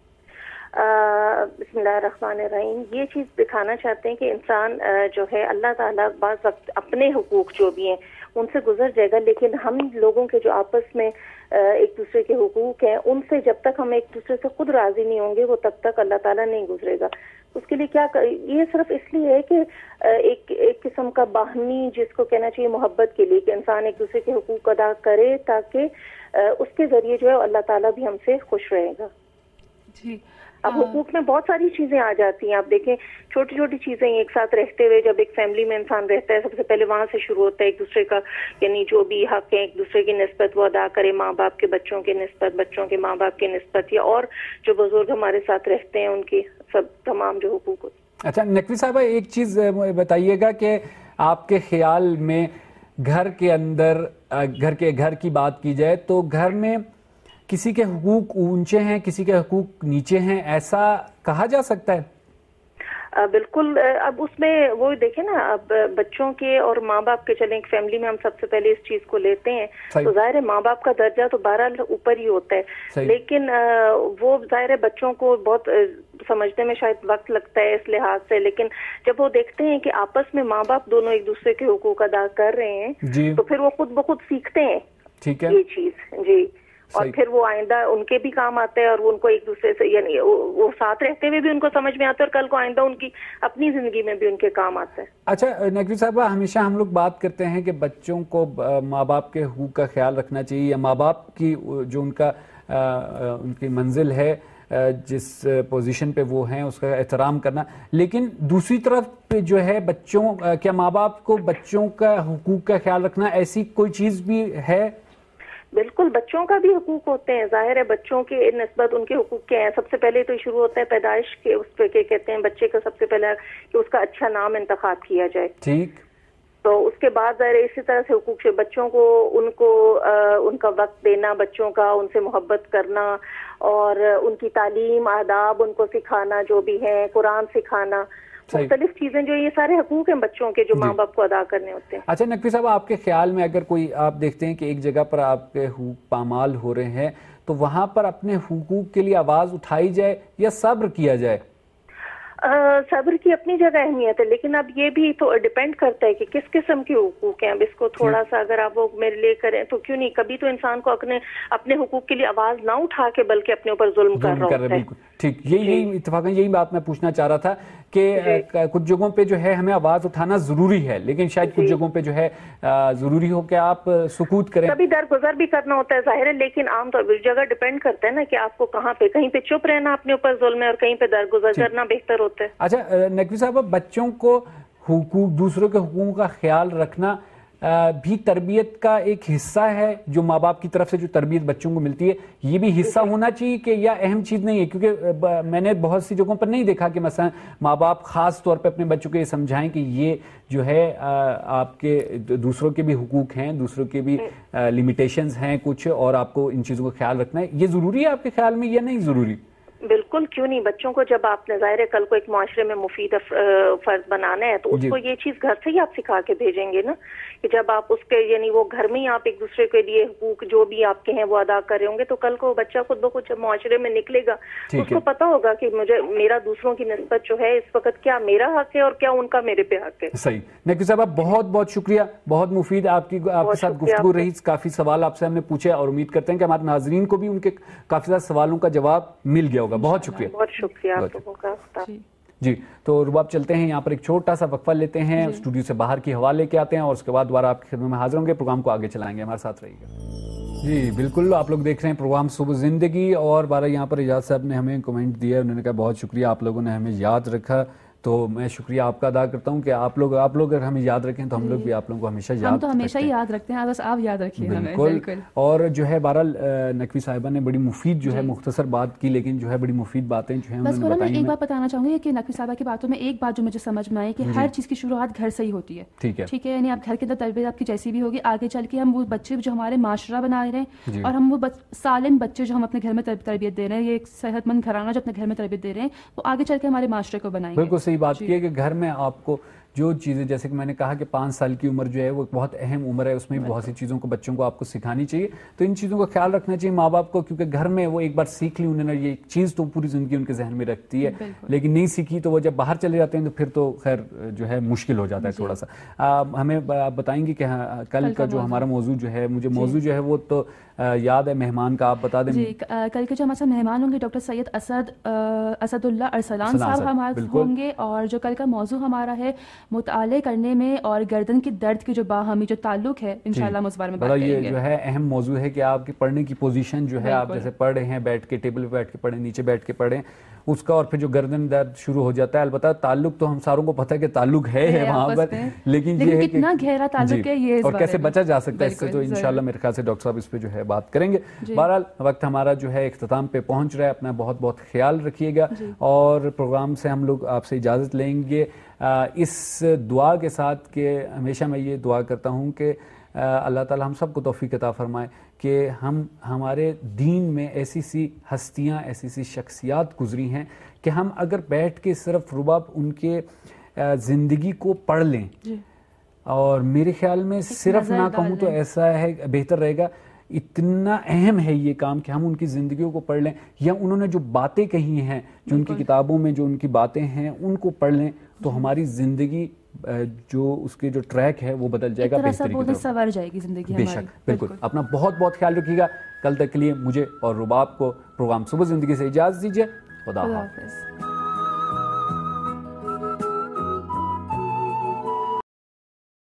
بسم اللہ الرحمن الرحیم. یہ چیز دکھانا چاہتے ہیں کہ انسان جو ہے اللہ تعالیٰ بعض وقت اپنے حقوق جو بھی ہیں ان سے گزر جائے گا، لیکن ہم لوگوں کے جو آپس میں ایک دوسرے کے حقوق ہیں ان سے جب تک ہم ایک دوسرے سے خود راضی نہیں ہوں گے وہ تب تک اللہ تعالیٰ نہیں گزرے گا. اس کے لیے کیا کر... یہ صرف اس لیے ہے کہ ایک ایک قسم کا باہمی جس کو کہنا چاہیے محبت کے لیے کہ انسان ایک دوسرے کے حقوق ادا کرے تاکہ اس کے ذریعے جو ہے اللہ تعالیٰ بھی ہم سے خوش رہے گا. جی اب حقوق میں بہت ساری چیزیں آ جاتی ہیں. آپ دیکھیں چھوٹی چھوٹی چیزیں ایک ساتھ رہتے ہوئے جب ایک فیملی میں انسان رہتا ہے سب سے پہلے وہاں سے شروع ہوتا ہے ایک دوسرے کا، یعنی جو بھی حق ہے ایک دوسرے کی نسبت وہ ادا کرے، ماں باپ کے بچوں کے نسبت، بچوں کے ماں باپ کے نسبت، یا اور جو بزرگ ہمارے ساتھ رہتے ہیں ان کی سب تمام جو حقوق ہوتے ہیں. اچھا نقوی صاحبہ ایک چیز بتائیے گا کہ آپ کے خیال میں گھر کے اندر گھر کے گھر کی بات کی جائے تو گھر میں کسی کے حقوق اونچے ہیں کسی کے حقوق نیچے ہیں، ایسا کہا جا سکتا ہے؟ بالکل. اب اس میں وہ دیکھیں نا، اب بچوں کے اور ماں باپ کے، چلیں ایک فیملی میں ہم سب سے پہلے اس چیز کو لیتے ہیں تو ظاہر ہے ماں باپ کا درجہ تو بہرحال اوپر ہی ہوتا ہے، لیکن وہ ظاہر ہے بچوں کو بہت سمجھنے میں شاید وقت لگتا ہے اس لحاظ سے، لیکن جب وہ دیکھتے ہیں کہ آپس میں ماں باپ دونوں ایک دوسرے کے حقوق ادا کر رہے ہیں تو پھر وہ خود بخود سیکھتے ہیں یہ چیز. جی اور پھر وہ آئندہ ان کے بھی کام آتا ہے اور ان کو ایک دوسرے سے، یعنی وہ ساتھ رہتے ہوئے بھی ان کو سمجھ میں آتا ہے اور کل کو آئندہ ان کی اپنی زندگی میں بھی ان کے کام آتا ہے. اچھا نقوی صاحبہ، ہمیشہ ہم لوگ بات کرتے ہیں کہ بچوں کو ماں باپ کے حقوق کا خیال رکھنا چاہیے، یا ماں باپ کی جو ان کا ان کی منزل ہے، جس پوزیشن پہ وہ ہیں اس کا احترام کرنا، لیکن دوسری طرف پہ جو ہے بچوں، کیا ماں باپ کو بچوں کا حقوق کا خیال رکھنا ایسی کوئی چیز بھی ہے؟ بالکل، بچوں کا بھی حقوق ہوتے ہیں. ظاہر ہے بچوں کے نسبت ان کے حقوق کیا ہیں. سب سے پہلے تو شروع ہوتا ہے پیدائش کے، اس پہ کیا کہتے ہیں بچے کا سب سے پہلے کہ اس کا اچھا نام انتخاب کیا جائے. ٹھیک. تو اس کے بعد ظاہر ہے اسی طرح سے حقوق سے بچوں کو ان کو ان کا وقت دینا، بچوں کا ان سے محبت کرنا اور ان کی تعلیم آداب ان کو سکھانا جو بھی ہے، قرآن سکھانا، مختلف چیزیں جو یہ سارے حقوق ہیں بچوں کے جو ماں باپ کو ادا کرنے ہوتے ہیں. اچھا نقوی صاحب، آپ کے خیال میں اگر کوئی آپ دیکھتے ہیں کہ ایک جگہ پر آپ کے حقوق پامال ہو رہے ہیں تو وہاں پر اپنے حقوق کے لیے آواز اٹھائی جائے یا صبر کیا جائے؟ صبر کی اپنی جگہ اہمیت ہے، لیکن اب یہ بھی تو ڈیپینڈ کرتا ہے کہ کس قسم کے حقوق ہیں. اب اس کو تھوڑا سا اگر آپ وہ میرے لیے کریں تو کیوں نہیں، کبھی تو انسان کو اپنے اپنے حقوق کے لیے آواز نہ اٹھا کے بلکہ اپنے اوپر ظلم کر رہا ہوتا ہے. ٹھیک، یہی یہی اتفاقاً یہی بات میں پوچھنا چاہ رہا تھا کہ کچھ جگہوں پہ جو ہے ہمیں آواز اٹھانا ضروری ہے، لیکن شاید کچھ جگہوں پہ جو ہے ضروری ہو کہ آپ سکوت کریں، کبھی درگزر بھی کرنا ہوتا ہے ظاہر ہے، لیکن عام طور پر جگہ ڈیپینڈ کرتا ہے نا کہ آپ کو کہاں پہ، کہیں پہ چپ رہنا اپنے اوپر ظلم ہے اور کہیں پہ درگزر کرنا بہتر ہوتا ہے. اچھا نقوی صاحب، بچوں کو حقوق، دوسروں کے حقوق کا خیال رکھنا بھی تربیت کا ایک حصہ ہے، جو ماں باپ کی طرف سے جو تربیت بچوں کو ملتی ہے یہ بھی حصہ ہونا چاہیے کہ یا اہم چیز نہیں ہے؟ کیونکہ میں نے بہت سی جگہوں پر نہیں دیکھا کہ مثلا ماں باپ خاص طور پہ اپنے بچوں کو یہ سمجھائیں کہ یہ جو ہے آپ کے دوسروں کے بھی حقوق ہیں، دوسروں کے بھی لمیٹیشنز ہیں کچھ، اور آپ کو ان چیزوں کا خیال رکھنا ہے. یہ ضروری ہے آپ کے خیال میں یا نہیں ضروری؟ بالکل کیوں نہیں, بچوں کو جب آپ نے ظاہر ہے کل کو ایک معاشرے میں مفید فرد بنانا ہے تو اس کو یہ چیز گھر سے ہی آپ سکھا کے بھیجیں گے نا, کہ جب آپ اس کے یعنی وہ گھر میں ہی آپ ایک دوسرے کے لیے حقوق جو بھی آپ کے ہیں وہ ادا کر رہے ہوں گے, تو کل کو بچہ خود بخود جب معاشرے میں نکلے گا اس کو پتا ہوگا کہ مجھے میرا دوسروں کی نسبت جو ہے اس وقت کیا میرا حق ہے اور کیا ان کا میرے پہ حق ہے. صحیح. نقوی صاحبہ بہت بہت شکریہ, بہت مفید آپ کی آپ کے ساتھ گفتگو رہی, کافی سوال آپ سے ہم نے پوچھے اور امید کرتے ہیں کہ ہمارے ناظرین کو بھی ان کے کافی زیادہ سوالوں کا جواب مل گیا ہوگا. بہت شکریہ. بہت شکریہ آپ لوگوں کا. جی تو رباب چلتے ہیں, یہاں پر ایک چھوٹا سا وقفہ لیتے ہیں, اسٹوڈیو سے باہر کی ہوا لے کے آتے ہیں اور اس کے بعد دوبارہ آپ کی خدمت میں حاضر ہوں گے, پروگرام کو آگے چلائیں گے, ہمارے ساتھ رہیے گا. جی بالکل, آپ لوگ دیکھ رہے ہیں پروگرام صبح زندگی, اور بارہ یہاں پر اجاز صاحب نے ہمیں کمنٹ دیا, انہوں نے کہا بہت شکریہ آپ لوگوں نے ہمیں یاد رکھا, تو میں شکریہ آپ کا ادا کرتا ہوں کہ آپ لوگ آپ لوگ اگر ہمیں یاد رکھیں تو ہم لوگ بھی آپ لوگوں کو ہمیشہ یاد ہم تو ہمیشہ ہی یاد رکھتے ہیں, بس آپ یاد رکھیے ہمیں. بالکل. اور جو ہے بہرحال نقوی صاحبہ نے بڑی مفید جو ہے مختصر بات کی, لیکن جو ہے بڑی مفید باتیں جو ہیں بس میں ایک بات بتانا چاہوں گی کہ نقوی صاحبہ کی باتوں میں ایک بات جو مجھے سمجھ میں آئی کہ ہر چیز کی شروعات گھر سے ہی ہوتی ہے. ٹھیک ہے ٹھیک ہے, یعنی آپ گھر کے اندر تربیت آپ کی جیسی بھی ہوگی, آگے چل کے ہم وہ بچے جو ہمارے معاشرہ بنا رہے ہیں اور ہم وہ سالم بچے جو ہم اپنے گھر میں تربیت دے رہے ہیں, یہ ایک صحت مند گھرانہ جو اپنے گھر میں تربیت دے رہے ہیں, وہ آگے چل کے ہمارے معاشرے کو بنائیں گے. بالکل صحیح بات کی ہے کہ گھر میں آپ کو جو چیزیں, جیسے کہ میں نے کہا کہ پانچ سال کی عمر جو ہے وہ بہت اہم عمر ہے, اس میں بہت سی چیزوں کو بچوں کو آپ کو سکھانی چاہیے, تو ان چیزوں کا خیال رکھنا چاہیے ماں باپ کو, کیونکہ گھر میں وہ ایک بار سیکھ لی انہوں نے, یہ چیز تو پوری زندگی ان کے ذہن میں رکھتی ہے, لیکن نہیں سیکھی تو وہ جب باہر چلے جاتے ہیں تو پھر تو خیر جو ہے مشکل ہو جاتا ہے تھوڑا سا. ہمیں آپ بتائیں گے کہ کل کا جو ہمارا موضوع جو ہے, مجھے موضوع جو ہے وہ تو یاد ہے, مہمان کا آپ بتا دیں. جی کل کے جو ہمارے مہمان ہوں گے ڈاکٹر سید اسد اسد اللہ ارسلان صاحب ہمارے ہوں گے, اور جو کل کا موضوع ہمارا ہے مطالعے کرنے میں اور گردن کی درد کی جو باہمی جو تعلق ہے, انشاءاللہ ہم اس بارے میں بات کریں گے. یہ جو ہے اہم موضوع ہے کہ آپ کی پڑھنے کی پوزیشن جو ہے, آپ جیسے پڑھ رہے ہیں بیٹھ کے, ٹیبل پہ بیٹھ کے پڑھیں, نیچے بیٹھ کے پڑھیں, اس کا, اور پھر جو گردن درد شروع ہو جاتا ہے. البتہ تعلق تو ہم ساروں کو پتہ ہے کہ تعلق ہے وہاں پر, لیکن یہ ہے کہ کتنا گہرا تعلق ہے یہ, اور کیسے بچا جا سکتا ہے اس سے, تو انشاءاللہ میرے خیال سے ڈاکٹر صاحب اس پہ جو ہے بات کریں گے. بہرحال وقت ہمارا جو ہے اختتام پہ پہنچ رہا ہے, اپنا بہت بہت خیال رکھیے گا, اور پروگرام سے ہم لوگ آپ سے اجازت لیں گے اس دعا کے ساتھ کہ ہمیشہ میں یہ دعا کرتا ہوں کہ اللہ تعالی ہم سب کو توفیق عطا فرمائے کہ ہم ہمارے دین میں ایسی سی ہستیاں, ایسی سی شخصیات گزری ہیں کہ ہم اگر بیٹھ کے صرف رباب ان کے زندگی کو پڑھ لیں, اور میرے خیال میں صرف نہ کہوں تو ایسا ہے بہتر رہے گا, اتنا اہم ہے یہ کام کہ ہم ان کی زندگیوں کو پڑھ لیں, یا انہوں نے جو باتیں کہی ہیں, جو ان کی کتابوں میں جو ان کی باتیں ہیں ان کو پڑھ لیں, تو ہماری زندگی جو اس کے جو ٹریک ہے وہ بدل جائے گا, بہتری کی طرف سنور جائے گی زندگی ہماری. بے شک, بالکل. اپنا بہت بہت خیال رکھیے گا. کل تک کے لیے مجھے اور رباب کو پروگرام صبح زندگی سے اجازت دیجیے. خدا حافظ.